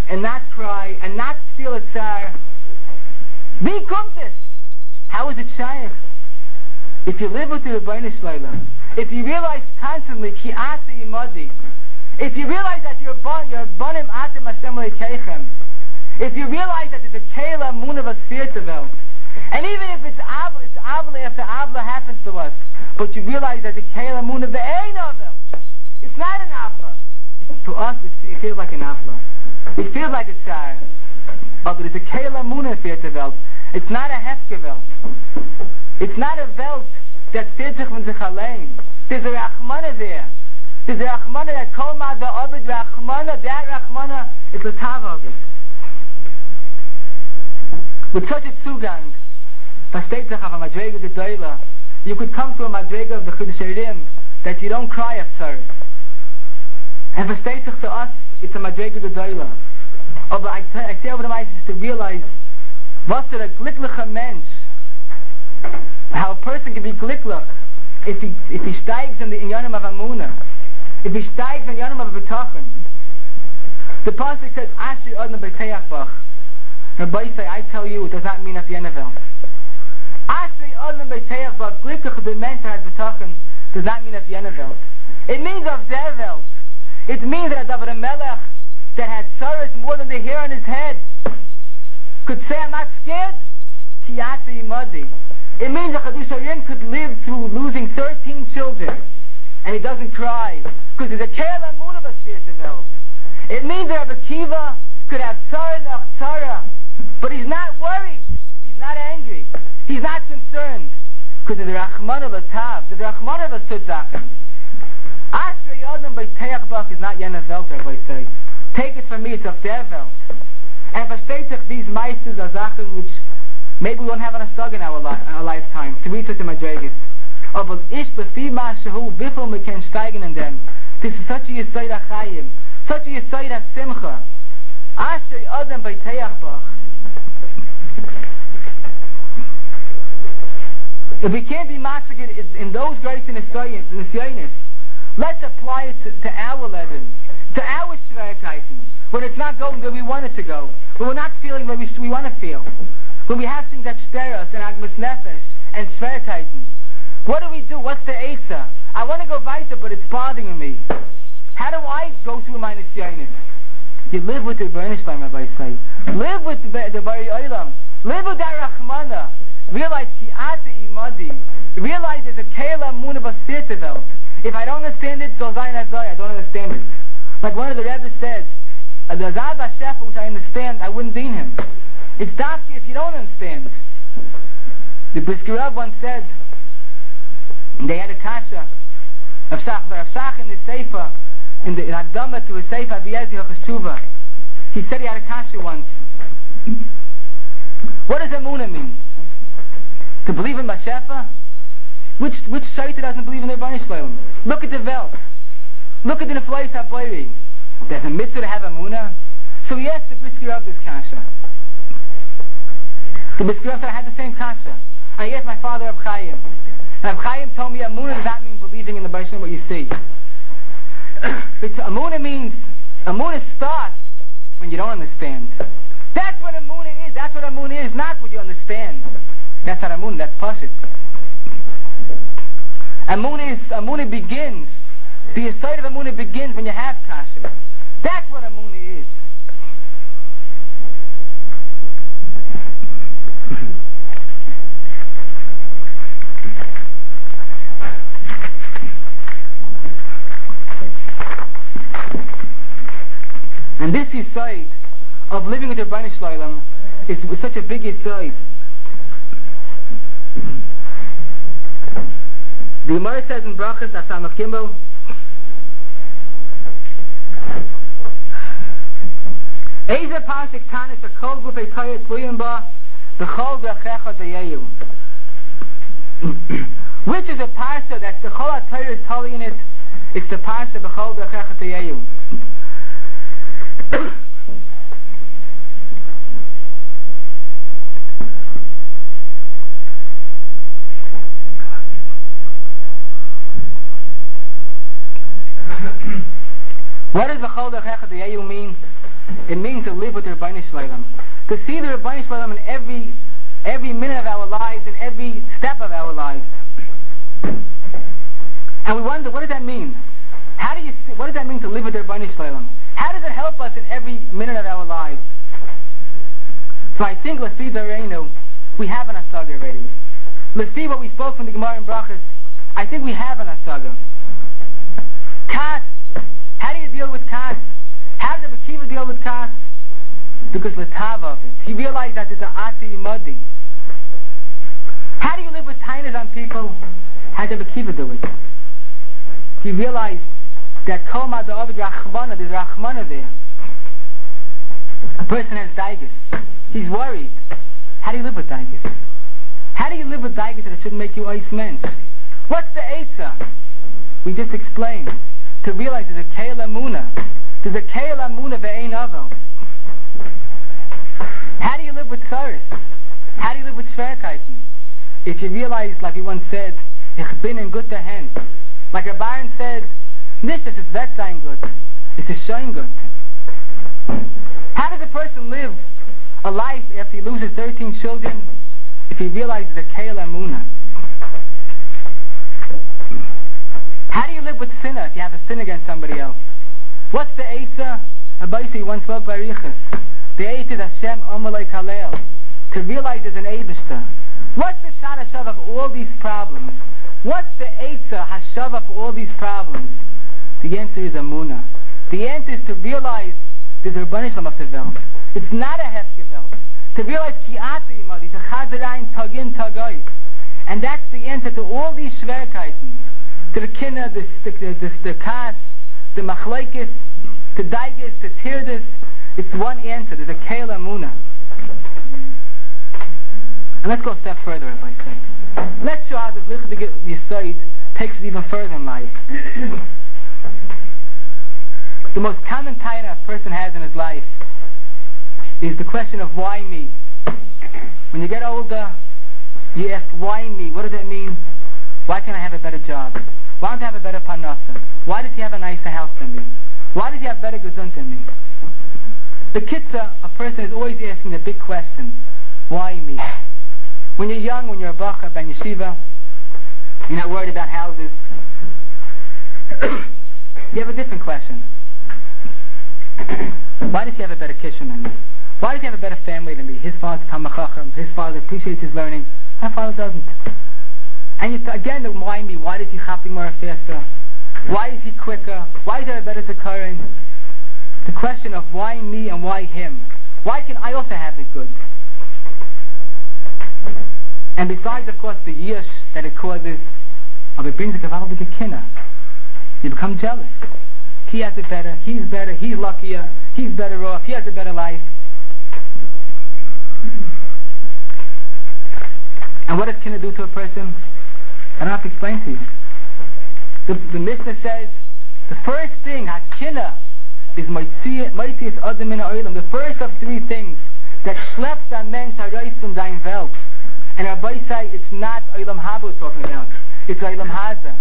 and not cry and not feel a tsar. Wie kommt es? How is it shaykh? If you live with the Rebbeinu Shleilam, if you realize constantly ki asa imadi, if you realize that you're banim atem Hashem leikeichem, if you realize that there's a kela moon of a spiritual welt, and even if it's avla after avla happens to us, but you realize that the kela moon of the ein welt, it's not an avla. To us, it feels like an avla. It feels like a tsar. But it's a kela moon of spiritual welt. It's not a hefke welt. It's not a welt that steht sich von sich allein. There's a Rachmana there. There's a Rachmana that called out the Ovid Rachmana. That Rachmana is the Tav of it. With such a Zugang, versteht sich auf a Madrega Gedoyla, you could come to a Madrega of the Chiddush Rim that you don't cry of sorrow. And versteht sich to us, it's a Madrega Gedoyla. But I say over the mice is to realize what's a glicklicher Mensch, how a person can be glicklich if he steigt in Yonim of Amunah, if he steigt in Yonim of B'tachon. The pasuk says, Ashri Odom B'teach Bach. Rabbi say, I tell you, it does not mean at the end of it. Ashri Odom B'teach Bach, glicklich the Mensch that has B'tachon, does not mean at the end of it. It means of their welt. It means that David Melech that had sorrows more than the hair on his head could say, I'm not scared. Kiyatsi Imadi. It means that Chiddush Harim could live through losing 13 children and he doesn't cry because there's a Kela Moon of a spiritual welt. It means that Rabbi Kiva could have Tzara nach Tzara, but he's not worried, he's not angry, he's not concerned because there's a Rachman of a Tav, there's a Rachman of a Tzutzachen. Ashrei Yodam by Teach Bach is not Yena Welt, Rabbi say. Take it from me, it's of their Welt. And versteht sich, these meisters are Sachen which maybe we won't have an asag in our lifetime to reach such a madregas. Aber ich befieh ma'ashehu wifel me ken steigen in them. This is such a yisoid achayim, such a yisoid ha-simcha. Asher odem b'teach bach. If we can't be massacred in those great in the science, let's apply it to our level, to our Schwierigkeiten, when it's not going where we want it to go, when we're not feeling where we want to feel. When we have things that stir us and agmas nefesh and Schwierigkeiten, what do? What's the Eitzah? I want to go weiter, but it's bothering me. How do I go through my nisyonis? You live with the Rebbeinu Shleilam, Rabbi say. Live with the Bari Olam. Live with that Rachmana. Realize ki ate imadi. Realize there's a kela moon of a spiritual welt. If I don't understand it, so zayin azay, I don't understand it. Like one of the Rebbe said, the Zab HaShefa, which I understand, I wouldn't deen him. It's dafki if you don't understand. The Brisker Rav once said, they had a kasha of Shach in the Sefer, in Agdama to his Sefer V'yezi HaCheshuva. He said he had a kasha once. What does Emunah mean? To believe in Mashefa? Which Shaita doesn't believe in the Rebbeinu Shleilam? Look at the Welt. Look at the Neflayis HaBoiri. There's a mitzvah to have Emunah. So he asked the Brisker Rav this kasha. The Brisker Rav said, I had the same kasha. I asked my father, Reb Chaim. And Reb Chaim told me Emunah does not mean believing in the Baruch what you see. Emunah starts when you don't understand. That's what Emunah is. That's what Emunah is, not what you understand. That's not Emunah, that's Pashut. Emunah begins. The side of Emunah begins when you have kasha. That's what Emunah is. And this side of living with the Rebbeinu Shleilam is such a big side. The Gemara says in Brachas Asamach Gimel, Eizer pasuk tanis a kol gufei kayet luyim ba b'chol v'achecha dayeyu. Which is a parsha that the Chol HaTorah is telling in it? It's the parsha b'chol v'achecha dayeyu. What does b'chol v'achecha dayeyu mean? It means to live with the Rebbeinu Shalom. To see the Rebbeinu Shalom in every minute of our lives and every step of our lives. And we wonder, what does that mean? What does that mean to live with the Rebbeinu Shalom? How does it help us in every minute of our lives? So I think, Lefi Dareinu, we have an Asaga already. Lefi what we spoke from the Gemara in Brachos, I think we have an Asaga. Kas. How do you deal with Kas? How does the Bekiva deal with Kas? Because Latava of it. He realized that it's an Ati Madi. How do you live with Tainas on people? How did the Bekiva do it? He realized that Kol Ma'David Rachmana, there's Rachmana there. A person has Daigus. He's worried. How do you live with Daigus? How do you live with Daigus that it shouldn't make you ice mensch? What's the Eitzah? We just explained. To realize there's a Keil Amuna. There's a Keil Amuna ve'ein avo. How do you live with Tzaris? How do you live with Schwerkeiten? If you realize, like we once said, Ich bin in guter Hand. Like a Baron said, nicht dass es wird sein gut, es ist schön gut. How does a person live a life after he loses 13 children if he realizes the Keil Amuna? How do you live with sinner if you have a sin against somebody else? What's the Eitzah? Abaisi once spoke by Riches. The Eitzah is Hashem Amalei Kalel. To realize there's an Eibishter. What's the Shad Hashav of all these problems? What's the Eitzah Hashava for all these problems? The answer is Amuna. The answer is to realize there's a Rebbeinu Shalom of the Welt. It's not a Hefke Welt. To realize Ki Ati Imadi, to Chazerayin Tagin Tagoy. And that's the answer to all these Schwerkeiten. To the Kinna, the Kas, the Machlaikis, to Daigis, to Tirdis. It's one answer. There's a Keil Amuna. And let's go a step further, if I say. Let's show how this Lichtig Yisoid takes it even further in life. The most common taina a person has in his life is the question of why me? When you get older, you ask, why me? What does that mean? Why can't I have a better job? Why don't I have a better parnasa? Why does he have a nicer house than me? Why does he have better gesund than me? The kitzah, a person is always asking the big question, why me? When you're young, when you're a bacha, ben yeshiva, you're not worried about houses. You have a different question. Why does he have a better kitchen than me? Why does he have a better family than me? His father's Talmid Chacham, his father appreciates his learning, my father doesn't. And again, why me? Why does he chapping more faster? Why is he quicker? Why is there a better zakarin? The question of why me and why him? Why can I also have it good? And besides, of course, the yish that it causes, it brings a kavaldik kinna. You become jealous. He has it better, he's luckier, he's better off, he has a better life. And what does kinna do to a person? I don't have to explain to you. The Mishnah says, the first thing, hakinna, is Moitzias Adam in Oilam, the first of three things that schleps a mensch haraus from dein Welt. And Rabbi say it's not Oilam Haba we're talking about, it's Oilam Haza.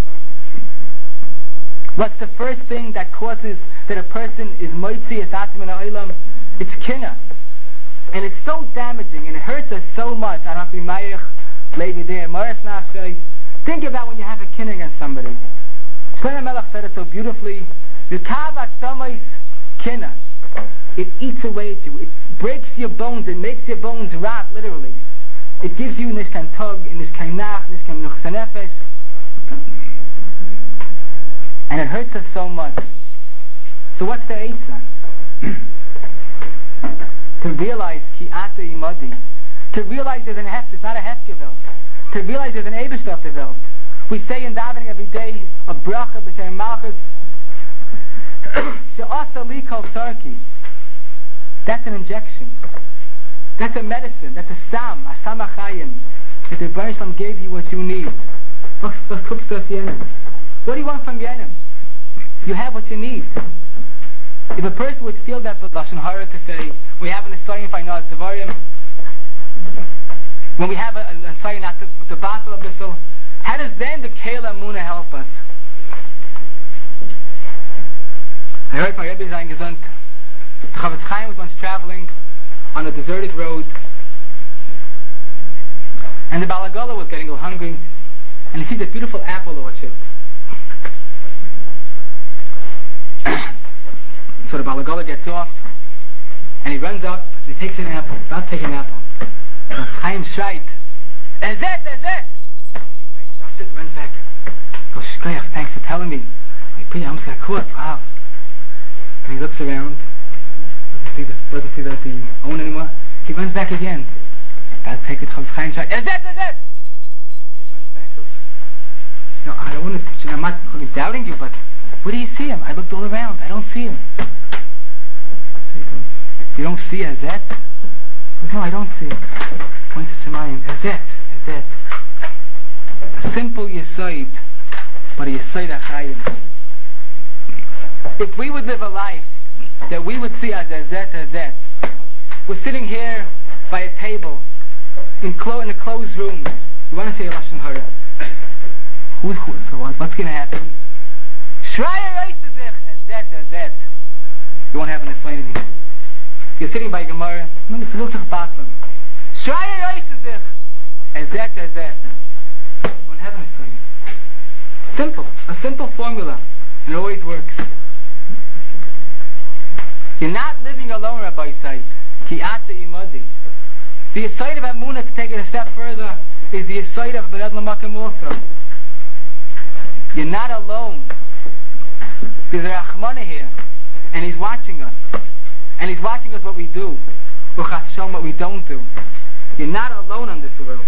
What's the first thing that causes that a person is Moitzias Adam in Oilam? It's kinna. And it's so damaging and it hurts us so much. I don't have to be Mayach, Levi there, Moras Nafshay. Think about when you have a kinna against somebody. Shlomo Melech said it so beautifully. Yukavak Samois kinna. It eats away at you. It breaks your bones. It makes your bones rot, literally. It gives you nishkan tug, nishkan nach, nishkan nuchsanefesh. And it hurts us so much. So what's the eitzah? To realize ki ata imadi. To realize there's an heft, it's not a hefgevelt. To realize there's an eibishter velt. We say in davening every day a bracha b'shem malchus. She'asa li kol tzarki. That's an injection. That's a medicine. That's a sam achayim. That the Rebbeinu Shalom gave you what you need. What do you want from Yenim? You have what you need. If a person would feel that Lashon Hara to say, we have an Asayim Fainaz Zavarim, when we have a Asayim not to battle a bissel, how does then the Keil Amuna help us? I heard my Rebbe saying gesund. The Chavetz Chaim was once traveling on a deserted road, and the Balagala was getting a little hungry, and he sees a beautiful apple orchard. So the Balagala gets off, and he runs up, and he takes an apple, about to take an apple. And Chaim schreit, Ezet, Ezet! He stops it and runs back. He goes, Shkoyach, thanks for telling me. I almost got caught, wow. And he looks around, doesn't see the owner anymore. He runs back again. I'll take it from Chaim schreit, Ezet, Ezet! He runs back, goes, no, I don't want to, I'm not doubting you, but where do you see him? I looked all around, I don't see him. So he goes, you don't see Ezet? He goes, no, I don't see him. Points to Shemayim, Ezet, Ezet. A simple Yesod, but a Yesod HaChaim. If we would live a life that we would see as Ezet, Ezet, we're sitting here by a table in a closed room. You want to say a Lashon Hara. What's going to happen? Shraya Reisezich, Ezet, Ezet. You won't have an explaining here. You're sitting by Gemara. It's a little Batman. Shraya Reisezich, Ezet, Ezet. You won't have an explaining. Simple. A simple formula. And it always works. You're not living alone, Rabbi Say. Ki ata imadi. The Yesod of Amunah, to take it a step further, is the Yesod of Bered Lamakim also. You're not alone. There's a Rachmana here, and he's watching us. And he's watching us what we do. Or Chas Shalom, what we don't do. You're not alone on this world.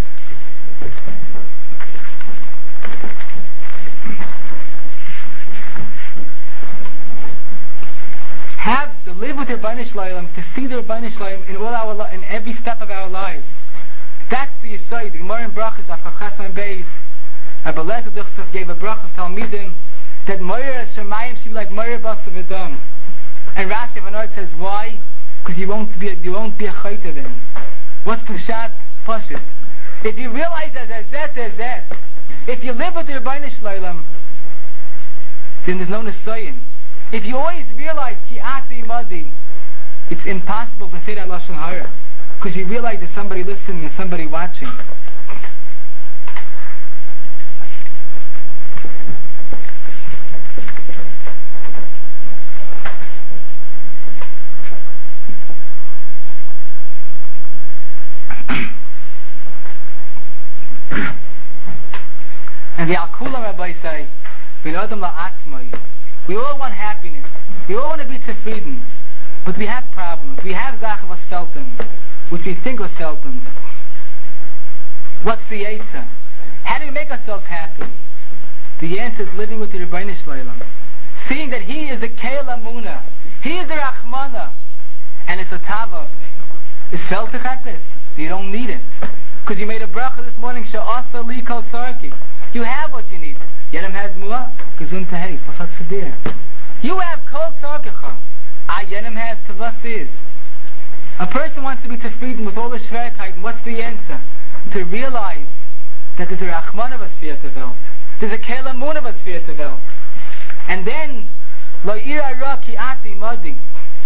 Have to live with the Rebbeinu Shloim, to see the Rebbeinu Shloim in every step of our lives. That's the Yesod. The Gemara in Brachos, Afar Chasam Beis, Rabbi Lezer Duchsef gave a Brachos Talmidim that Moira Shemayim should be like Moira Basav Adam. And Rashi of Anor says why? Because you won't be a chayta then. What's the Pshat? Pashut. If you realize that Ezet, if you live with the Rebbeinu Shloim, then there's no Nesayim. If you always realize Ki ata imadi, it's impossible to say that Lashon Hara, because you realize there's somebody listening and somebody watching. And the Al-Kula Rabbi say, Ben Adam La'atzmai. We all want happiness. We all want to be zufrieden. But we have problems. We have Zachen was Selten, which we think was Selten. What's the answer? How do we make ourselves happy? The answer is living with the Rebbeinu Shloim. Seeing that He is the Keil Amunah. He is the Rachmana. And it's a Tava. It's Seltech at this. You don't need it. Because you made a bracha this morning, Sha'asa li kol sarki. You have what you need. Yenem has muah, gesundheit, was hat sie dir? You have kol sarkecha. Yenem has kavas is. A person wants to be zufrieden with all the schwerkeit, and what's the answer? To realize that there's a Rachman of a sphere to Welt. There's a Keil Amunah of a sphere to Welt. And then, lo ira ra ki ati madi.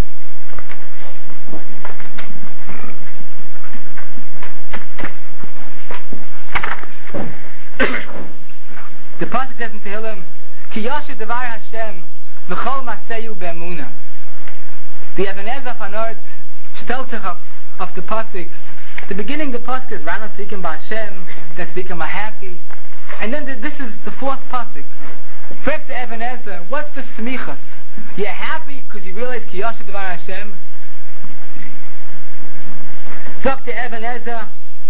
The pasuk says in Tehillim, Ki yashu devar Hashem v'chol maseyu be'emunah. The Even HaEzer Fanort stellt sich auf the pasuk. The beginning of the pasuk is Rana Tzikim B'Hashem, that's become happy. And then this is the fourth pasuk. Frek the Even HaEzer, what's the smichas? You're happy because you realize Ki yashu devar Hashem. Sagt the Even HaEzer,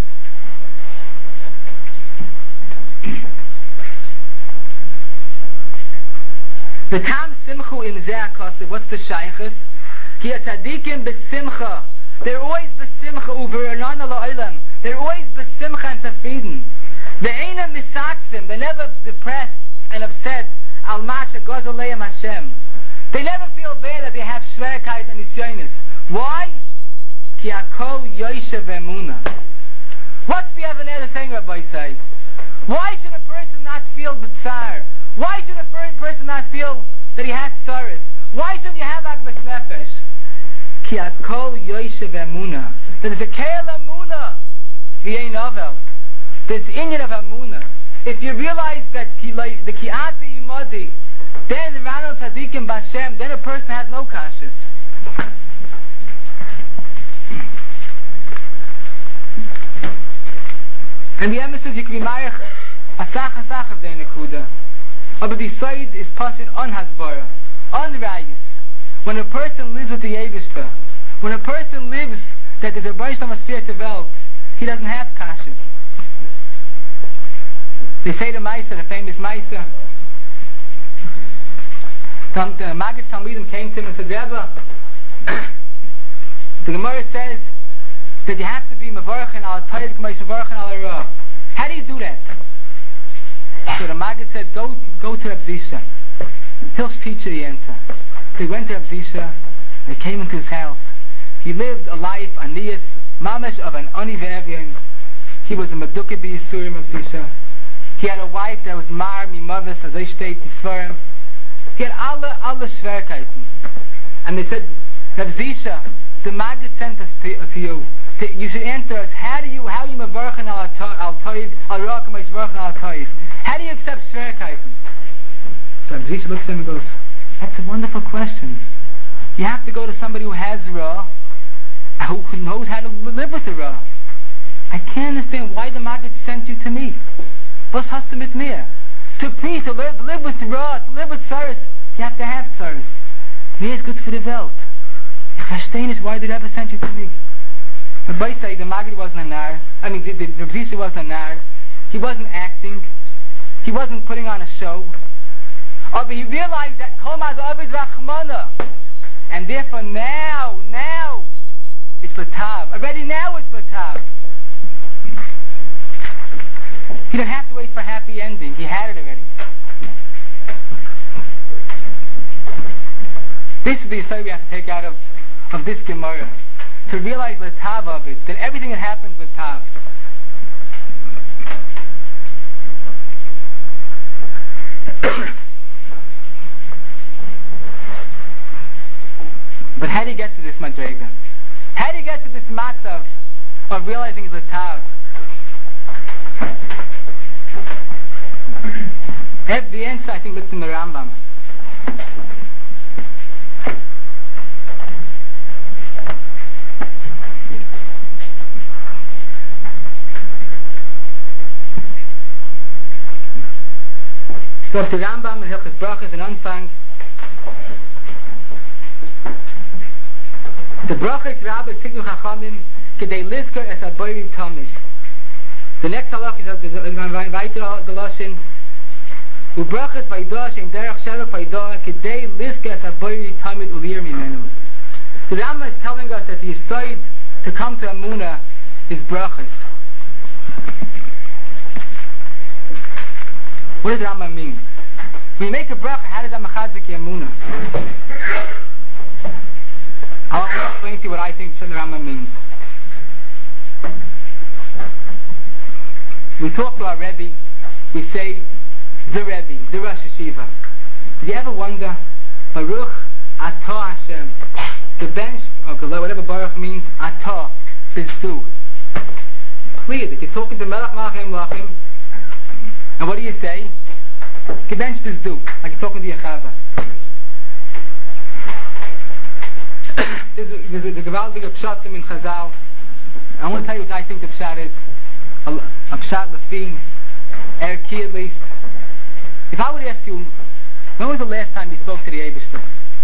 the Tam Simchu in Ze'akasiv, what's the Shaykhis? Ki Tzadikim B'Simcha. They're always B'Simcha U'V'Ranan La'olam. They're always B'Simcha and Tafidin. Ve'ena Misatzim. They're never depressed and upset. Al Masha Gozoleim Hashem. They never feel bad that they have Shverkeit and Nisyonis. Why? Ki Akol Yoshev Emunah. What's the Even HaEzer saying, Rabbi Say? Why should a person not feel B'Tzar? Why should a person not feel that he has tzaris? Why shouldn't you have Agmas Nefesh? Ki akol yoshev emuna. There is a kel emuna v'yein novel. There's inyan of emuna. If you realize that the ki'ata yimadi, then the Rano Tzadikim Bashem, then a person has no kashas. And the emes says you can be marich asach of the nekuda. But the side is passing on hasbara, on rayis. When a person lives with the Eibishter, when a person lives that there's a bunch of a spirit of elk, he doesn't have kashas. They say the Maisa, the famous Maisa. The Maggid Talmidim came to him and said, Rebbe, the Gemara says that you have to be mevorchen al tayv k'may mevorchen al ra. How do you do that? So the Maggid said, go to Reb Zisha. He'll teach you the answer. So he went to Reb Zisha. They came into his house. He lived a life, a niyas, mamash of an onivevian. He was a meduke b'yisurim Reb Zisha. He had a wife that was mar mimavis as I state Yisvarim. He had alle Schwerkeiten. And they said, Reb Zisha, the Maggid sent us to you. You should answer us, how you mevorchen al toiv, al rokem mevorchen al toiv? How do you accept Schwerkeiten? So Reb Zisha looks at him and goes, that's a wonderful question. You have to go to somebody who has ra, who knows how to live with the ra. I can't understand why the Maggid sent you to me. Was hast du mit mir? To peace, to live with ra, to live with service, you have to have service. Mir is good for the Welt. Ich verstehe nicht, why did Rebbe send you to me? But by say, the Maggid wasn't a nar. I mean, the Reb Zisha wasn't a nar. He wasn't acting. He wasn't putting on a show. But he realized that Kol Ma'avid Rachmana, and therefore now, it's Latav. Already now it's Latav. He didn't have to wait for a happy ending. He had it already. This is the aside we have to take out of this Gemara. To realize the tav of it, that everything that happens is tav. But how do you get to this madrega? How do you get to this matzav of realizing it's a tav? The answer, I think, looks in the Rambam. So if the Rambam and Hilchos Brachos and Anfang, the Brachos Rabbi Signu Chachamim Kedei Lizker Es Aboyri Tamish. The next halach is weiter the Lashon Ubrachos Vaydah Shem Derech Shelach Vaydah Kedei Lizker Es Aboyri Tamid Ulir Mimenu. The Rambam is telling us that the aside to come to Amunah is Brachos. What does Rambam mean? When you make a bracha, how does that mechazik Amunah? I'll explain to you what I think the Rambam means. We talk to our Rebbe, we say the Rebbe, the Rosh Hashiva. Did you ever wonder, Baruch Atah Hashem, the bench of Gala, whatever Baruch means, Atah, Bizdu. Clear that you're talking to Melech Malachim Lachim, and what do you say? Gebench Bizdu, like you're talking to Yechava. There's a gewaltige pshatim in Chazal. I want to tell you what I think the pshat is. A pshat lefi, erki at least. If I would ask you, when was the last time you spoke to the Eibishter?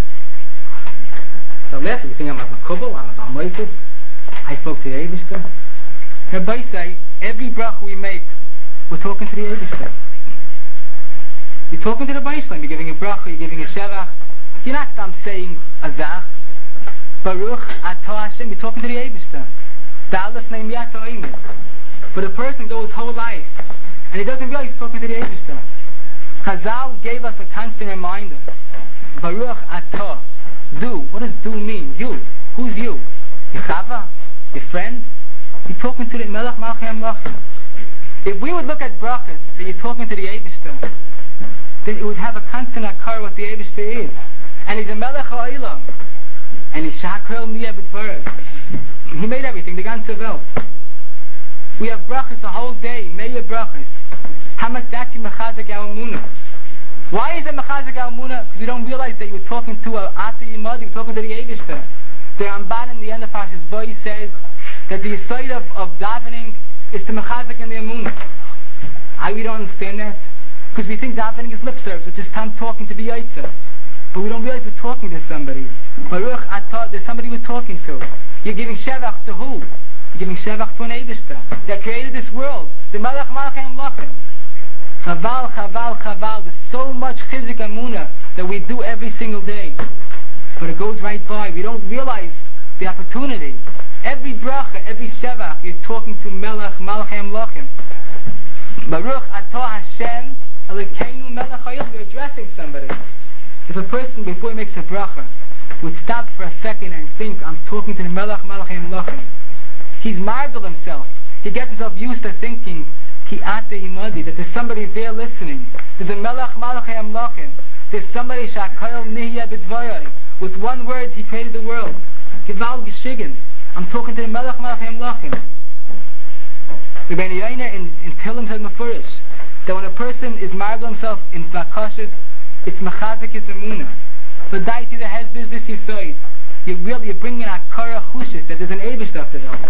So last time you think I'm a Makubal, I'm a Balmoisus, I spoke to the Eibishter. Rabbi say, every brach we make, we're talking to the Eibishter. You're talking to the Baishlam, you're giving a bracha, you're giving a shevach. You're not saying azach. Baruch Atah Hashem, you're talking to the Eibishter. Dallas name Yata Oimid. But a person goes his whole life and he doesn't realize he's talking to the Eibishter. Chazal gave us a constant reminder. Baruch Atah. Du. What does du mean? You. Who's you? Your chava? Your friend? You're talking to the Melech Malchim Lachim. If we would look at brachas that you're talking to the Eibishter, then it would have a constant akar what the Eibishter is. And he's a Melech HaOlam. And he made everything, the ganze Welt. We have brachas the whole day, Meir brachas. How much that's mechazek our emunah? Why is it mechazek our emunah? Because you don't realize that you're talking to a Asa Yimad, you're talking to the Eibishter. The Ramban in the end of Parshas Bo says that the side of davening is to mechazek in the emunah. We don't understand that. Because we think davening is lip service, which is time talking to the Yaitza. But we don't realize we're talking to somebody. Baruch atah, there's somebody we're talking to. You're giving shevach to who? You're giving shevach to an Eibishter that created this world. The Malach Malachim Lachim. Chaval, chaval, chaval. There's so much chizik emunah that we do every single day. But it goes right by. We don't realize the opportunity. Every bracha, every shevach, you're talking to Melech Malachim Lachim. Baruch atah Hashem Elokeinu Melech Hayil. You're addressing somebody. If a person, before he makes a bracha, would stop for a second and think, I'm talking to the Melech Malachim Lachim, he's marvel himself. He gets himself used to thinking, Ki ate himadi, that there's somebody there listening. There's a Melech Malachim Lachim. There's somebody Shakayel Nihya B'dvarei. With one word, he created the world. Gival Geshigen. I'm talking to the Melech Malachim Lachim. Rebbeinu Yoiner in Tehillim said Mefurish that when a person is marvel himself in Bakashis, it's mechazik his emunah. So daiti the hezbiz this yisoid. You're bringing a kara chushis that there's an Eibishter after that.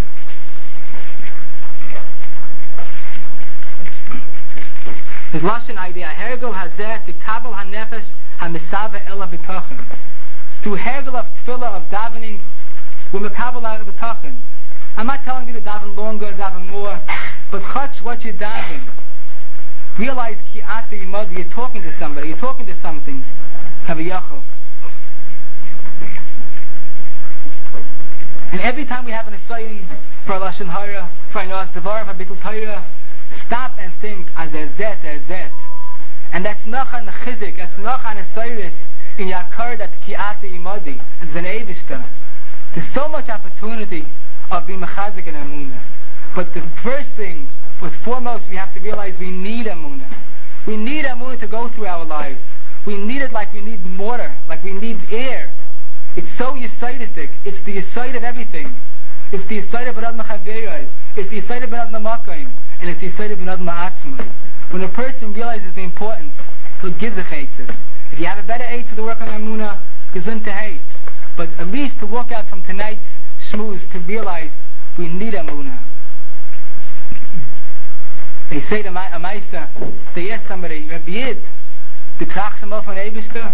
His lashon idea hergel hazeh to kabel hanefesh hamisava ela b'tachin. Through hergel of tefillah of davening, we're mekabel out of b'tachin. I'm not telling you to daven longer, daven more, but chutz what you daven. Realize ki ate yimad, you're talking to somebody, you're talking to something. Kaviyachol. And every time we have an asaying for a lashon hara, for a noas devar, for a bittul Torah, stop and think as zet. And that's nachan chizik, that's nachan asayris in yakar, that's ki ate yimadi, and it's an Eibishter. There's so much opportunity of being mechazik in emunah. But the first thing, first foremost, we have to realize we need emunah. We need emunah to go through our lives. We need it like we need water, like we need air. It's so yesaidic. It's the yesaid of everything. It's the yesaid of Benad Mechaverai. It's the yesaid of Benad Memakayim. And it's the yesaid of Benad Ma'atzmai. When a person realizes the importance, he'll give the chaitzes. If you have a better aid to work on emunah, gesund to hate. But at least to walk out from tonight's shmooze to realize we need emunah. They say to a meister, they ask somebody, Rabbi Yid, du trachst him auf an Eibishter?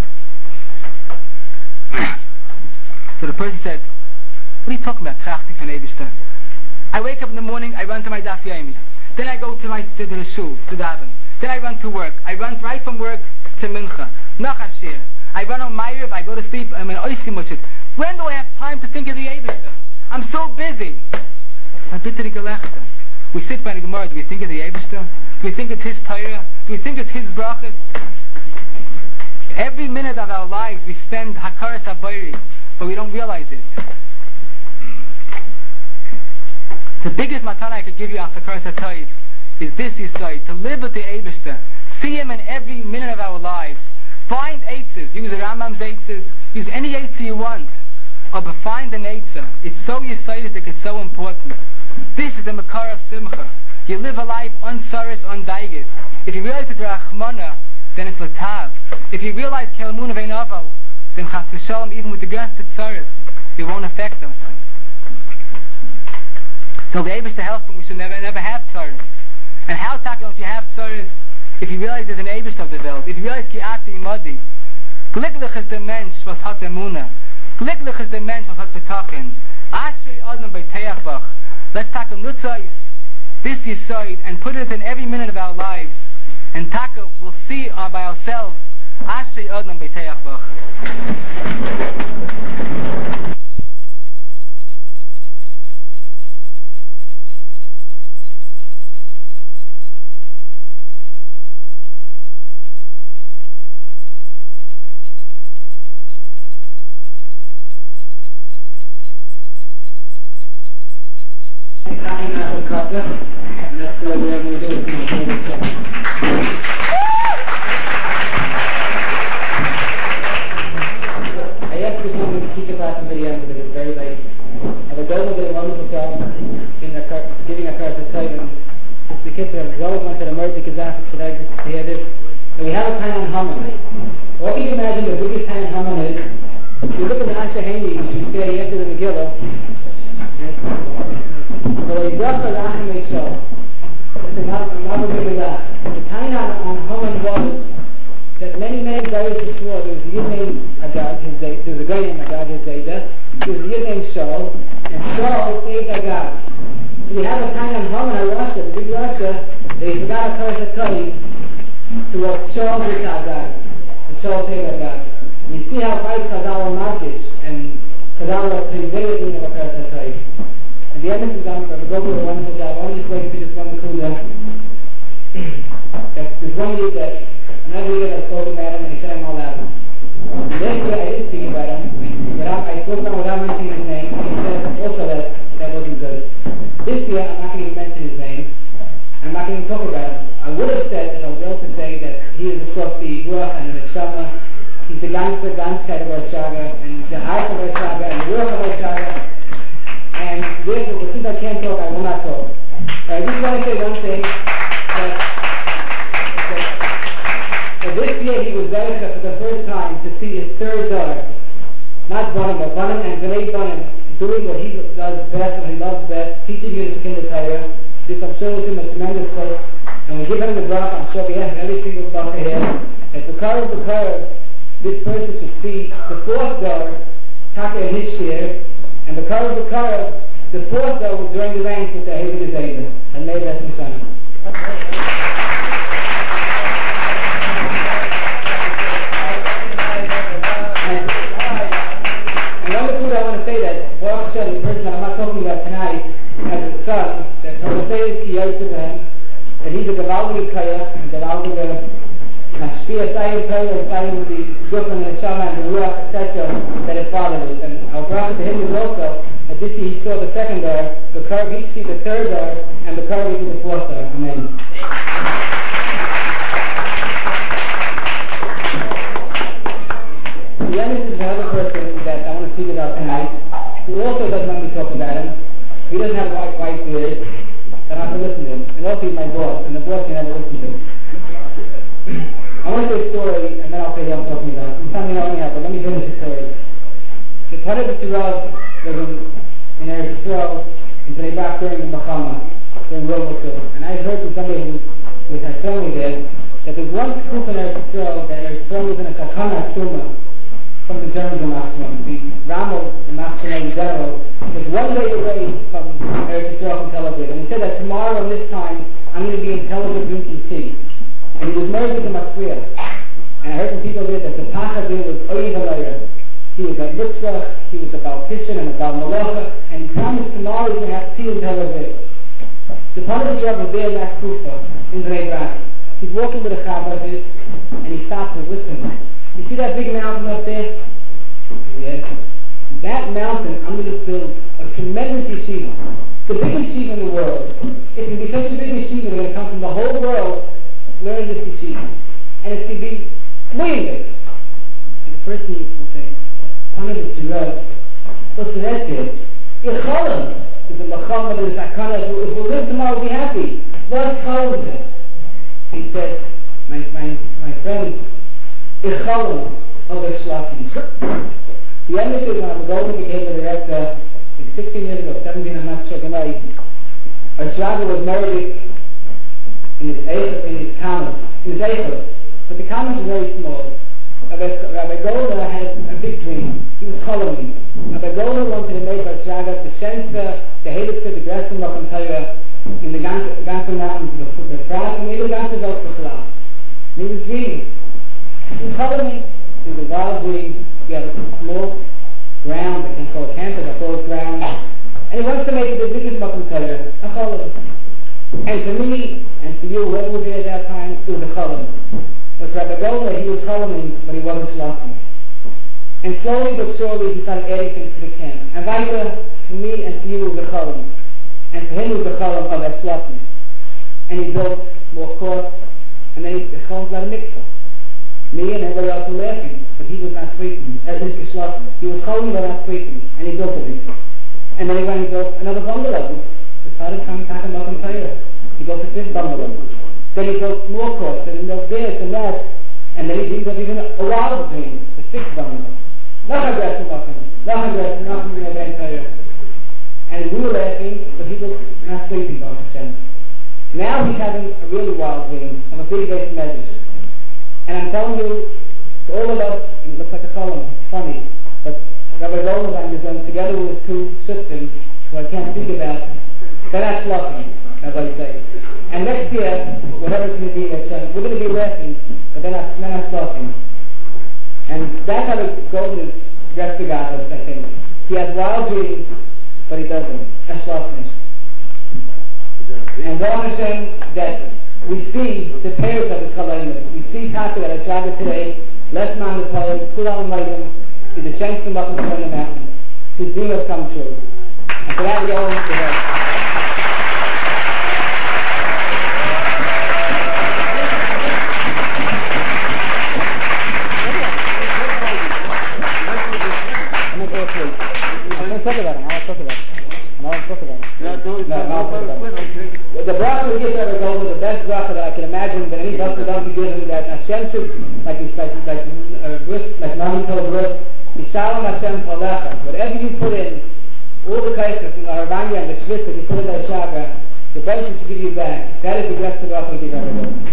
So the person said, what are you talking about, trachting von Eibishter? I wake up in the morning, I run to my daf yomi. Then I go to the shul, to daven. Then I run to work. I run right from work to mincha. Nach Hashir. I run on Ma'ariv, I go to sleep, I'm in Oiskimuchit. When do I have time to think of the Eibishter? I'm so busy. I bitte die Gelechter. We sit by the Gemara, do we think of the Eibishter? Do we think it's his Torah? Do we think it's his brachas? Every minute of our lives we spend hakaras habayri, but we don't realize it. The biggest matana I could give you on hakaras hatayv is this yisoid, to live with the Eibishter. See him in every minute of our lives. Find eitzes, use the Rambam's eitzes, use any eitzah you want. But find an eitzah. It's so yisoidic, it's so important. This is the makar of simcha. You live a life unsaris, undaigis. If you realize it's rachmana, then it's latav. If you realize kelamun vein aval, then chas v'shalom, even with the greatest tsaris, it won't affect us. So the Eibishter helps him, we should never have tsaris. And how don't you have tsaris if you realize there's an Eibishter of the world? If you realize ki ati imadi, glücklich ist der Mensch, was hat emunah. Glücklich ist der Mensch, was hat betachin. Ashrei Adam bei Teachbach. Let's tackle nutzais, this yisoid, and put it in every minute of our lives. And tackle, we'll see by ourselves. Ashrei Adam bei Teachbach. I asked this woman to speak about somebody else. the kids have always wanted to merge the Kazakh today to hear this. So we have a Tanya Haman. What can you imagine the biggest Tanya Haman is? If you look at the Asher Haney, which we say after the Megillah, so he brought the Rachim Yisrael. Listen, I'm not going to give that. The Tanya on Haman was that many days before, there was a Yid named Agag, there was a guy named Agag, his Zayda. There was a Yid named Shaul, and Shaul saved Agag. So we have a time on Haman in Russia, the big Russia, that he forgot a Kodesh HaKodesh to what Shaul did to Agag, and Shaul saved Agag. And you see how right Chazal and Markish, and Chazal was prevailed in the Kodesh HaKodesh. And the end of the example, we go through a wonderful job. I want to just wait for just one Nakuda. There's one Yid that another year I spoke about him and he said I'm all out. This year I didn't speak about him, but I spoke about him without mentioning his name, and he said also that wasn't good. This year I'm not going to even mention his name, I'm not going to talk about him. I would have said that I was able to say that he is across the Ruach and the Neshama, he's the Ganska of our Shaga, and the Arch of our Shaga, and the Ruach of our Shaga, and therefore, since I can't talk, I will not talk. But I just want to say one thing, that this year he was there for the first time to see his third daughter, not Banim, but Banim and B'nai Banim, doing what he does best, what he loves best, teaching you the Kinder Torah. This I'm sure was him a tremendous place, and we give him the bracha. I'm sure we have every single bracha here. As the car of the car, this person should see the fourth daughter, Taka and Hishir, and the car of the car, the fourth daughter was during the ranks with the Havid Zayda, and may rest in son. The person I'm not talking about tonight has a son that I will say is Kiyosa to him, that he's a Gavaldi Kaya, and Gavaldi Mashpia Sayyid Kaya, and Sayyid with the Gufan and the Shama and the Ruach, etc., that his father is. And our bracha to him is also that this year he saw the second door, the Kurv, he see the third door, and the Kurv is the fourth door. Amen. The end is another person that I want to speak about tonight, who also doesn't let me talk about him. He doesn't have a white beard, and I have to listen to him. And also he's my boss, and the boss you never listen to. I want to say a story, and then I'll tell you what I'm talking about. It's something I only have, but let me finish the story. The Tadeh B'Tzirav was in Eretz Yisrael, in Bnei Brak during the Machama, during World War II. And I heard from somebody who had family there, that there's one group in Eretz Yisrael that Eretz Yisrael was in a Kakana Suma, from the Germans of Maximum. The Ramo, the Maximum in general, was one day away from Eretz Yisrael from Tel Aviv. And he said that tomorrow this time, I'm going to be in Tel Aviv drinking tea. And he was married to the Matzriya. And I heard from people there that the Pachad there was Oyev Aloyer. He was a Mitzvah, he was a Baal Kishin and a Baal Malacha, and he promised tomorrow he's going to have tea in Tel Aviv. The Tadeh B'Tzirav was there in that Kufa, in Bnei Brak. He's walking with a Chabad of his, and he stops and listens. You see that big mountain up there? Yes. That mountain, I'm going to build a tremendous yeshiva. The biggest yeshiva in the world. It can be such a big yeshiva, they're going to come from the whole world learn this yeshiva. And it's going to be way big. And the person will say, Tadeh B'Tzirav, what's the rest here? Yecholim. There's a Machama, there's a Akana, if we'll live tomorrow, we'll be happy. What's Cholim there? He said, my friend, Yecholim of the Shlachim. The end of it, when I'm going to became the director, 16 years ago, 17, I'm not sure, our Shraga was married in his Kamas, but the Kamas was very small. Rabbi Golda had a big dream. He was following. Rabbi Golda wanted to make our Shraga the Shensta, the Hedefte, the Dresden Mokum Torah in the Gansu Mountains, the Frat, and even the Gansu Velkachla. And he was dreaming. He was following. He was a wild dream. He had a small ground, I can call it campus, I call it ground. And he wants to make it the biggest Mokum Torah, a Cholim. And for me, and for you, whoever was there at that time, it was a Cholim. But Rabbi Golda, he was Choliming, but he wasn't Shlachim. And slowly but surely, he started adding things to the camp. And Vaita, for me and for you, was a Cholim. And for him, was the Cholim of that Shlachim. And he built more courts, and then the Cholim's got a mikvah. Me and everybody else were laughing, but he was not sleeping, as his Shlachim. He was Cholim, but not sleeping, and he built a mikvah. And then he went and built another bungalow. The Tzaddik coming back and Mokum Torah. He built a fifth bungalow. Then he built more courts, and he built this and that. And then he built even a wild dream, the sixth bungalow. And we were laughing, but he was not sleeping, Baruch Hashem. Now he's having a really wild dream of a big base measures. And I'm telling you, to all of us, it looks like a column, it's funny, but Rabbi Goldman is together with his two sisters, who I can't speak about, they're not fluffing, as I say. And next year, whatever it's going to be, we're going to be laughing, but they're not fluffing. And that's how the Golden is dressed to God, I think. He has wild dreams, but he doesn't. That's fluffing. And don't understand that we see the parents of the Kalaimus. We see Taka that I tried today, less man the poet, put on lighting, is a chance to up on the mountain. His dream has come true. And for that we owe him to that. The bracha we give to Rabbi Goldman, the best bracha that I can imagine that any doctor doesn't give him, that Hashem should, like Nami told Ruth, Yishalom Hashem Palecha. Whatever you put in, all the kaitas and the Arvanya and the Shvitz that you put in that shaga, the best should give you back. That is the best bracha we give Rabbi Goldman.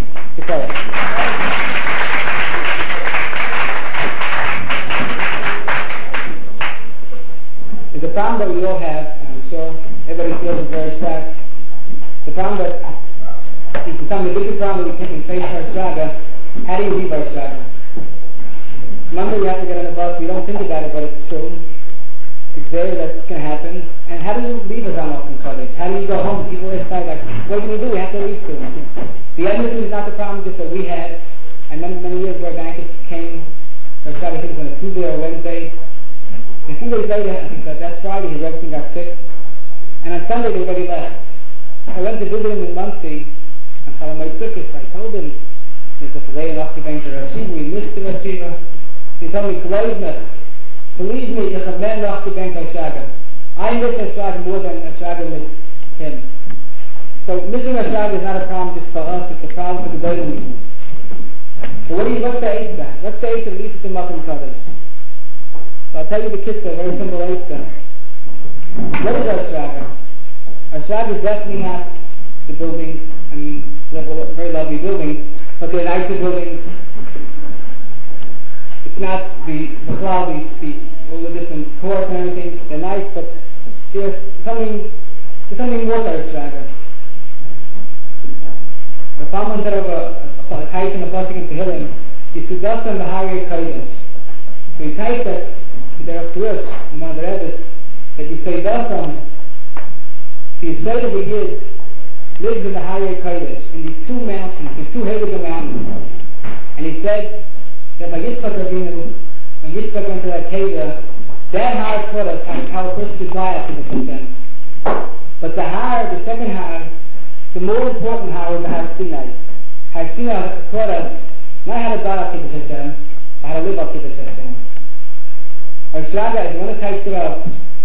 It's a problem that we all have, and I'm sure everybody feels it very sad. The problem that it's become the biggest problem that we can face our Shraga. How do you leave our Shraga? Remember, you have to get on the bus. We don't think about it, but it's true. It's there that it's going to happen. And how do you leave a Zamos in college? How do you go home? People always say, like, what can we do? We have to leave soon. The Edmonton is not the problem just that we had. And many years where Bankers came, our Shraga, I think it was on a Tuesday or Wednesday. And 2 days later, I think that Friday, his everything got sick. And on Sunday, they already left. I went to visit him in Muncie, and Chalamay Sukkot. I told him, there's a filet in Achti Bank to Rashiva, we missed the Rashiva. He told me, believe me, it's a man Achti Bank to Shaga. I miss a Shaga more than a Shaga missed him. So missing a Shaga is not a problem just for us, it's a problem for the Golden. So what's the Eitzah? What's the Eitzah that leads to Makom Kodesh? So I'll tell you the Kitzah, very simple Eitzah. What is our Shaga? Our Shraga is definitely not the building, I mean, very lovely buildings, but they're nicer buildings. It's not the cloudy, all the different courts and everything, they're nice, but there's something more to our Shraga. The Talmud said of a kite and a pasuk in Tehillim, Yisudasam B'Harei Kodesh. So you type that, there are Kurush, in one of the Rebbe's, that you say Dasam, the Yisrael of the Yid lives in the Harei Kodesh, in these two mountains, these two Heilige mountains. And he said that by Yitzchak Rabbeinu, when Yitzchak went to that cave, that Har taught us how a person should die after the Hashem. But the Har, the second Har, the more important Har was the Har Sinai. Har Sinai taught us not how to die after the Hashem, but how to live after the Hashem. Our Shraga, if you want to type it up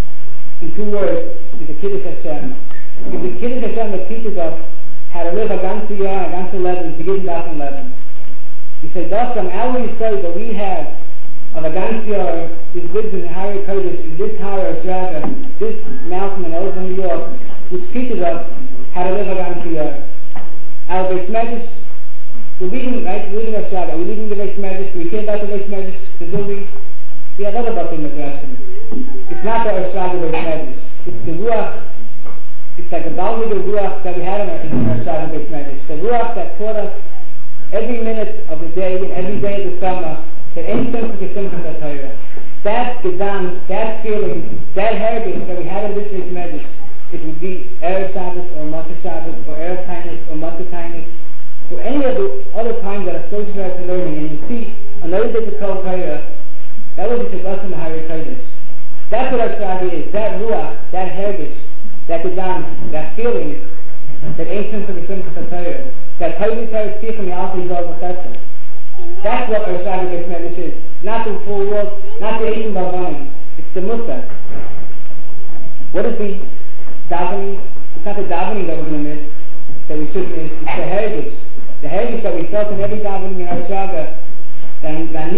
in 2 words, is the Kiddush Hashem. It's the Kiddush Hashem that teaches us how to live a ganze year, a ganze 11, begin back 11. He said, Dasam, our Yisrael that we have of a ganze year is lives in the Harei Kodesh, in this Harei Shraga, this mountain in Oslo, New York, which teaches us how to live a ganze year. Our Beis Medrash, we're leaving, right? We're leaving our Shraga. We're leaving the Beis Medrash. We came back to the Beis Medrash, the building. We have other Batim Medrashim. It's not our Shraga Beis Medrash. It's the Ruach. It's like a Balmud Ruach that we had in our Shraga Beis Medrash. The Ruach that taught us every minute of the day and every day of the summer that any simcha is simcha to Torah. That gedam, that feeling, that heritage that we had in this Beis Medrash, it would be Erev Shabbos or Matzah Shabbos or Erev Tainus or Matzah Tainus or any of the other times that are associated to learning, and you see another day to call Torah. That was the Shebas in the Harei Kodesh. That's what our Shraga is. That Ruach, that heritage, that gedam, that feeling, that ancient for the simcha to Torah, that Torah Torah see from the Alpha Yisrael V'Chesed. That's what our Shraga Beis Medrash is. Not the full world, not the ancient Balvanim. It's the Musar. What is the davening? It's not the davening that we're going to miss. that we shouldn't miss is the heritage. The heritage that we felt in every davening in our Shaga, that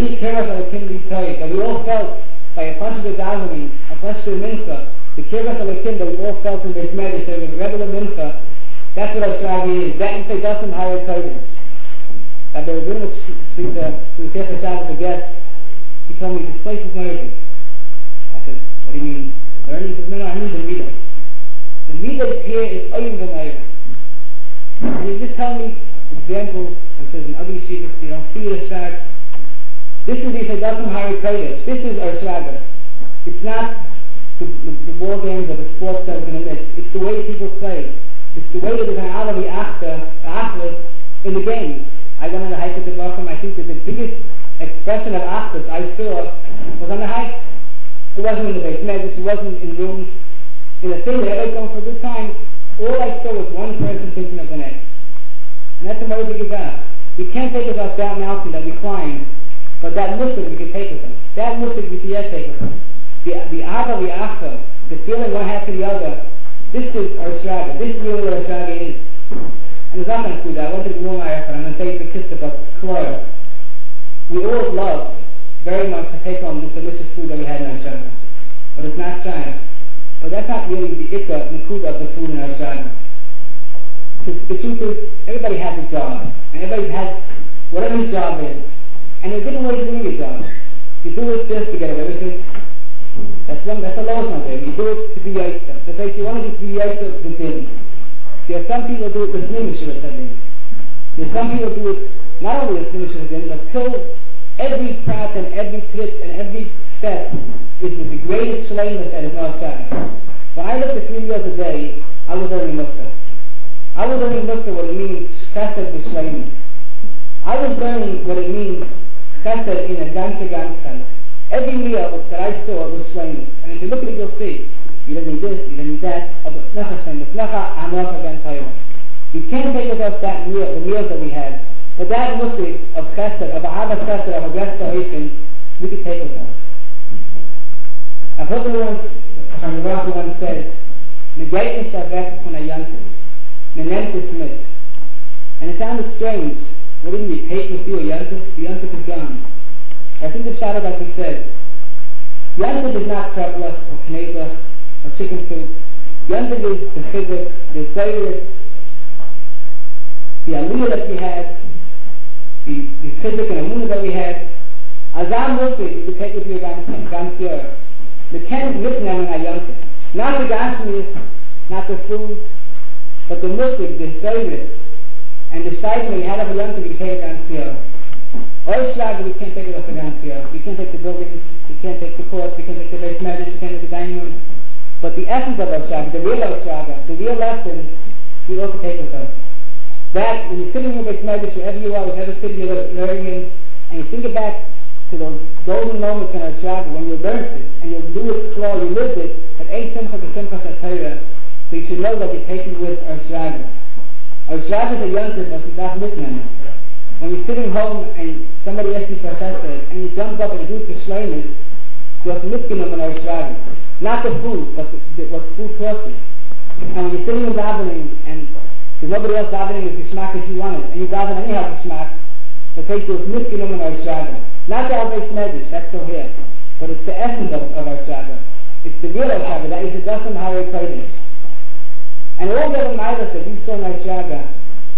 we all felt by a Pashto davening, a Pashto mincha, the Kirvas Elokim that we all felt in Beis Medrash, the regular mincha. That's what our Shaga is. That you say doesn't hire Kodesh. That there was a to the Sefer Shabbos, a guest, he told me, this place is nervous. I said, what do you mean? Learning? He says, no, I mean the Midah. The Midah here is Oyim V'Meirah. And he just told me examples, and says in other yeshivas, you don't see the Shag. This is the Sedasim Hari Kodesh. This is our Shaga. It's not the ball games or the sports that we're going to miss. It's the way people play. It's the way that there's an Alavi Achlis in the game. I went on the hike at the Bacham. I think that the biggest expression of Achlis I saw was on the hike. It wasn't in the Beis Medrash, it wasn't in rooms. In a thing that everybody's going for a good time, all I saw was one person thinking of the next. And that's a very big event. We can't take us off that mountain that we climbed, but that musik we can take us on. That musik we can take us on. The Ava, the Acha, the feeling one half to the other, this is our Shaga. This is really what our Shaga is. And it's not going to do that. I want to do my effort. I'm going to say the Kista, but Kloyer. We all love very much to take on this delicious food that we had in our Shaga. But it's not China. But that's not really the Ikka, the food of the food in our Shaga. The truth is, everybody has a job. And everybody has whatever his job is. And there are different ways of doing your job. You do it just to get away with it. That's the lowest one there. You do it to be Yaitza. So if you want to be Yaitza, the din. There are some people who do it with Nimishur Tadin. There are some people who do it not only with Nimishur Tadin, but till every prat and every trit and every step is with the greatest shleimus that is not sad. When I looked at 3 meals a day, I was learning Mukta. I was learning Mukta what it means chesed with shleimus. I was learning what it means chesed in a ganze ganzheit. Every meal that I saw was shleimus. And if you look at it, you'll see. You don't need this, you don't need that. You can't take with us that meal, the meals that we had. But that musik of chesed, of ahava chesed, of aggressive, we could take with us. I've heard the one says, Negayt nishavek from a yantiv, menentis mit. And it sounded strange. What do you mean, hate with you, a yantiv? The yantiv is gone. I think the shadow like he said, yantiv is not krepla, or knebla, or chicken soup. Yantiv is the chizuk, the zayris, the aliyah that we had, the chizuk and amunah that we had. Azam musik, you could take with you a gansier. The ken mitnem in a yantiv. Not the gasmis, not the food, but the musik, the zayris, and the shayim you had of a yantiv, you could take a gansier. Or Shaga, we can't take it off the gansier. We can't take the buildings, we can't take the courts, we can't take the Beis Medrash, we can't take the dining room. But the essence of our Shaga, the real Shaga, the real lesson, we also take with us. That, when you're sitting in the Beis Medrash, wherever you are, whatever city you're learning in, and you think back to those golden moments in our Shaga, when you learned it, and you do it slow, you lived it, at Ein Simcha to Simcha Satayra, so you should know that you're taking with our Shaga. Our Shaga is a yantiv, but it's not mitnem. When you're sitting home and somebody asks you for a chesed, and you jump up and you do it for shleimus, you have mitkinum in our Shaga. Not the food, but what food taught you. And when you're sitting in davening, and there's nobody else davening as geschmack as you want it, and you daven anyhow geschmack, so take those mitkinum in our Shaga. Not the Albeis Medrash, that's still here, but it's the essence of our Shaga. It's the real Shaga, that is the Dasim Hari Kodesh. And all the other midas that we saw in our Shaga,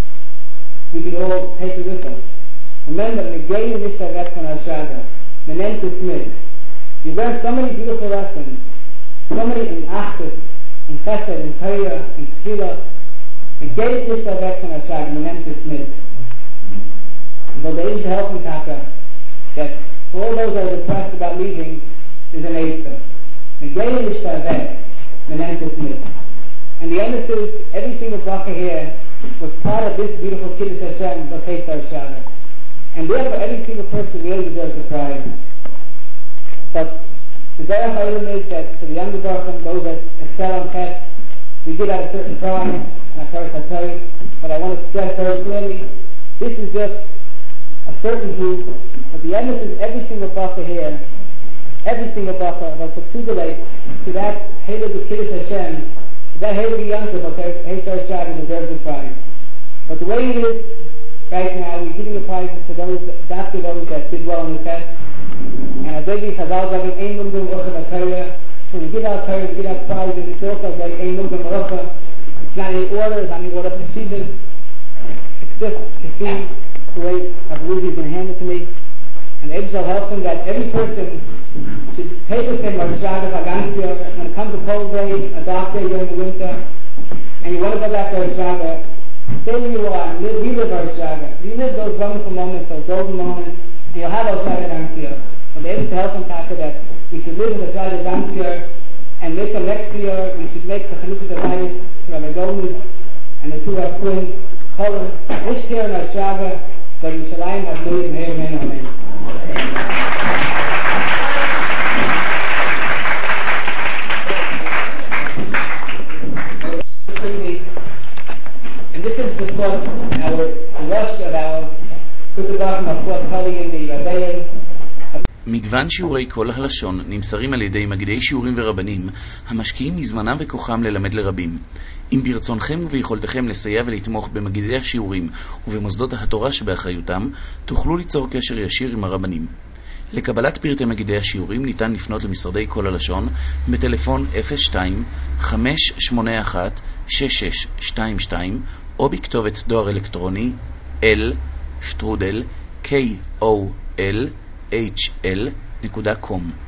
we could all take it with us. Remember, Negayt nishavek from our Shaga, menentis mit. You learn so many beautiful lessons, so many in Achtus, in Chesed, in Torah, in Tefillah. Negayt nishavek from our Shaga, menentis mit. But the aim to help me, Taka, that for all those that are depressed about leaving, is an Eitzah. Negayt nishavek, menentis mit. And the emphasis, every single bracha here, was part of this beautiful Kiddush Hashem, the Chesed Shaga. And therefore, every single person really deserves a prize. But the Derech HaOlam is that for the younger brachim, those that excel on Chesed, we give out a certain prize, and I tell you, but I want to stress very clearly, this is just a certain group, but the emphasis, every single bracha here, every single bracha, was to relate to that Heilig Kiddush Hashem, that Heilig Yantiv of Chesed Shaga deserves a prize. But the way it is right now, we're giving the prizes to those that did well in the test. And as they give Chazal Zagan, Ein Mugdum Ucha B'Torah. So we give out Torah, we give out prizes. It's also like Ein Mugdum Ucha. It's not any order, it's not any order procedure. It's just to see the way Abuluzi is going to hand it to me. And the shall help them that every person should take with him a Shaga Vagancia. When it comes to cold day, a dark day during the winter, and you want to go back to a Shaga, stay where you are and relive our Shaga. Relive those wonderful moments, those golden moments, and you'll have a Shaga Vagancia. So the to help them tackle that we should live in the Shaga Vagancia and make them next year. We should make the Chanukah Device to Rabbi Gomes and the two are twins. Color, wish here in our Shaga, but you shall I have believed in Amen, Amen. And this is the thought, our rush of our Kutubarim of what Kali in the Rebbeim. מגוון שיעורי כל הלשון נמסרים על ידי מגידי שיעורים ורבנים המשקיעים מזמנם וכוחם ללמד לרבים. אם ברצונכם וביכולתכם לסייע ולתמוך במגידי השיעורים ובמוסדות התורה שבאחריותם, תוכלו ליצור קשר ישיר עם הרבנים. לקבלת פרטי מגידי השיעורים ניתן לפנות למשרדי כל הלשון בטלפון 02-581-6622 או בכתובת דואר אלקטרוני l@kol.hl.com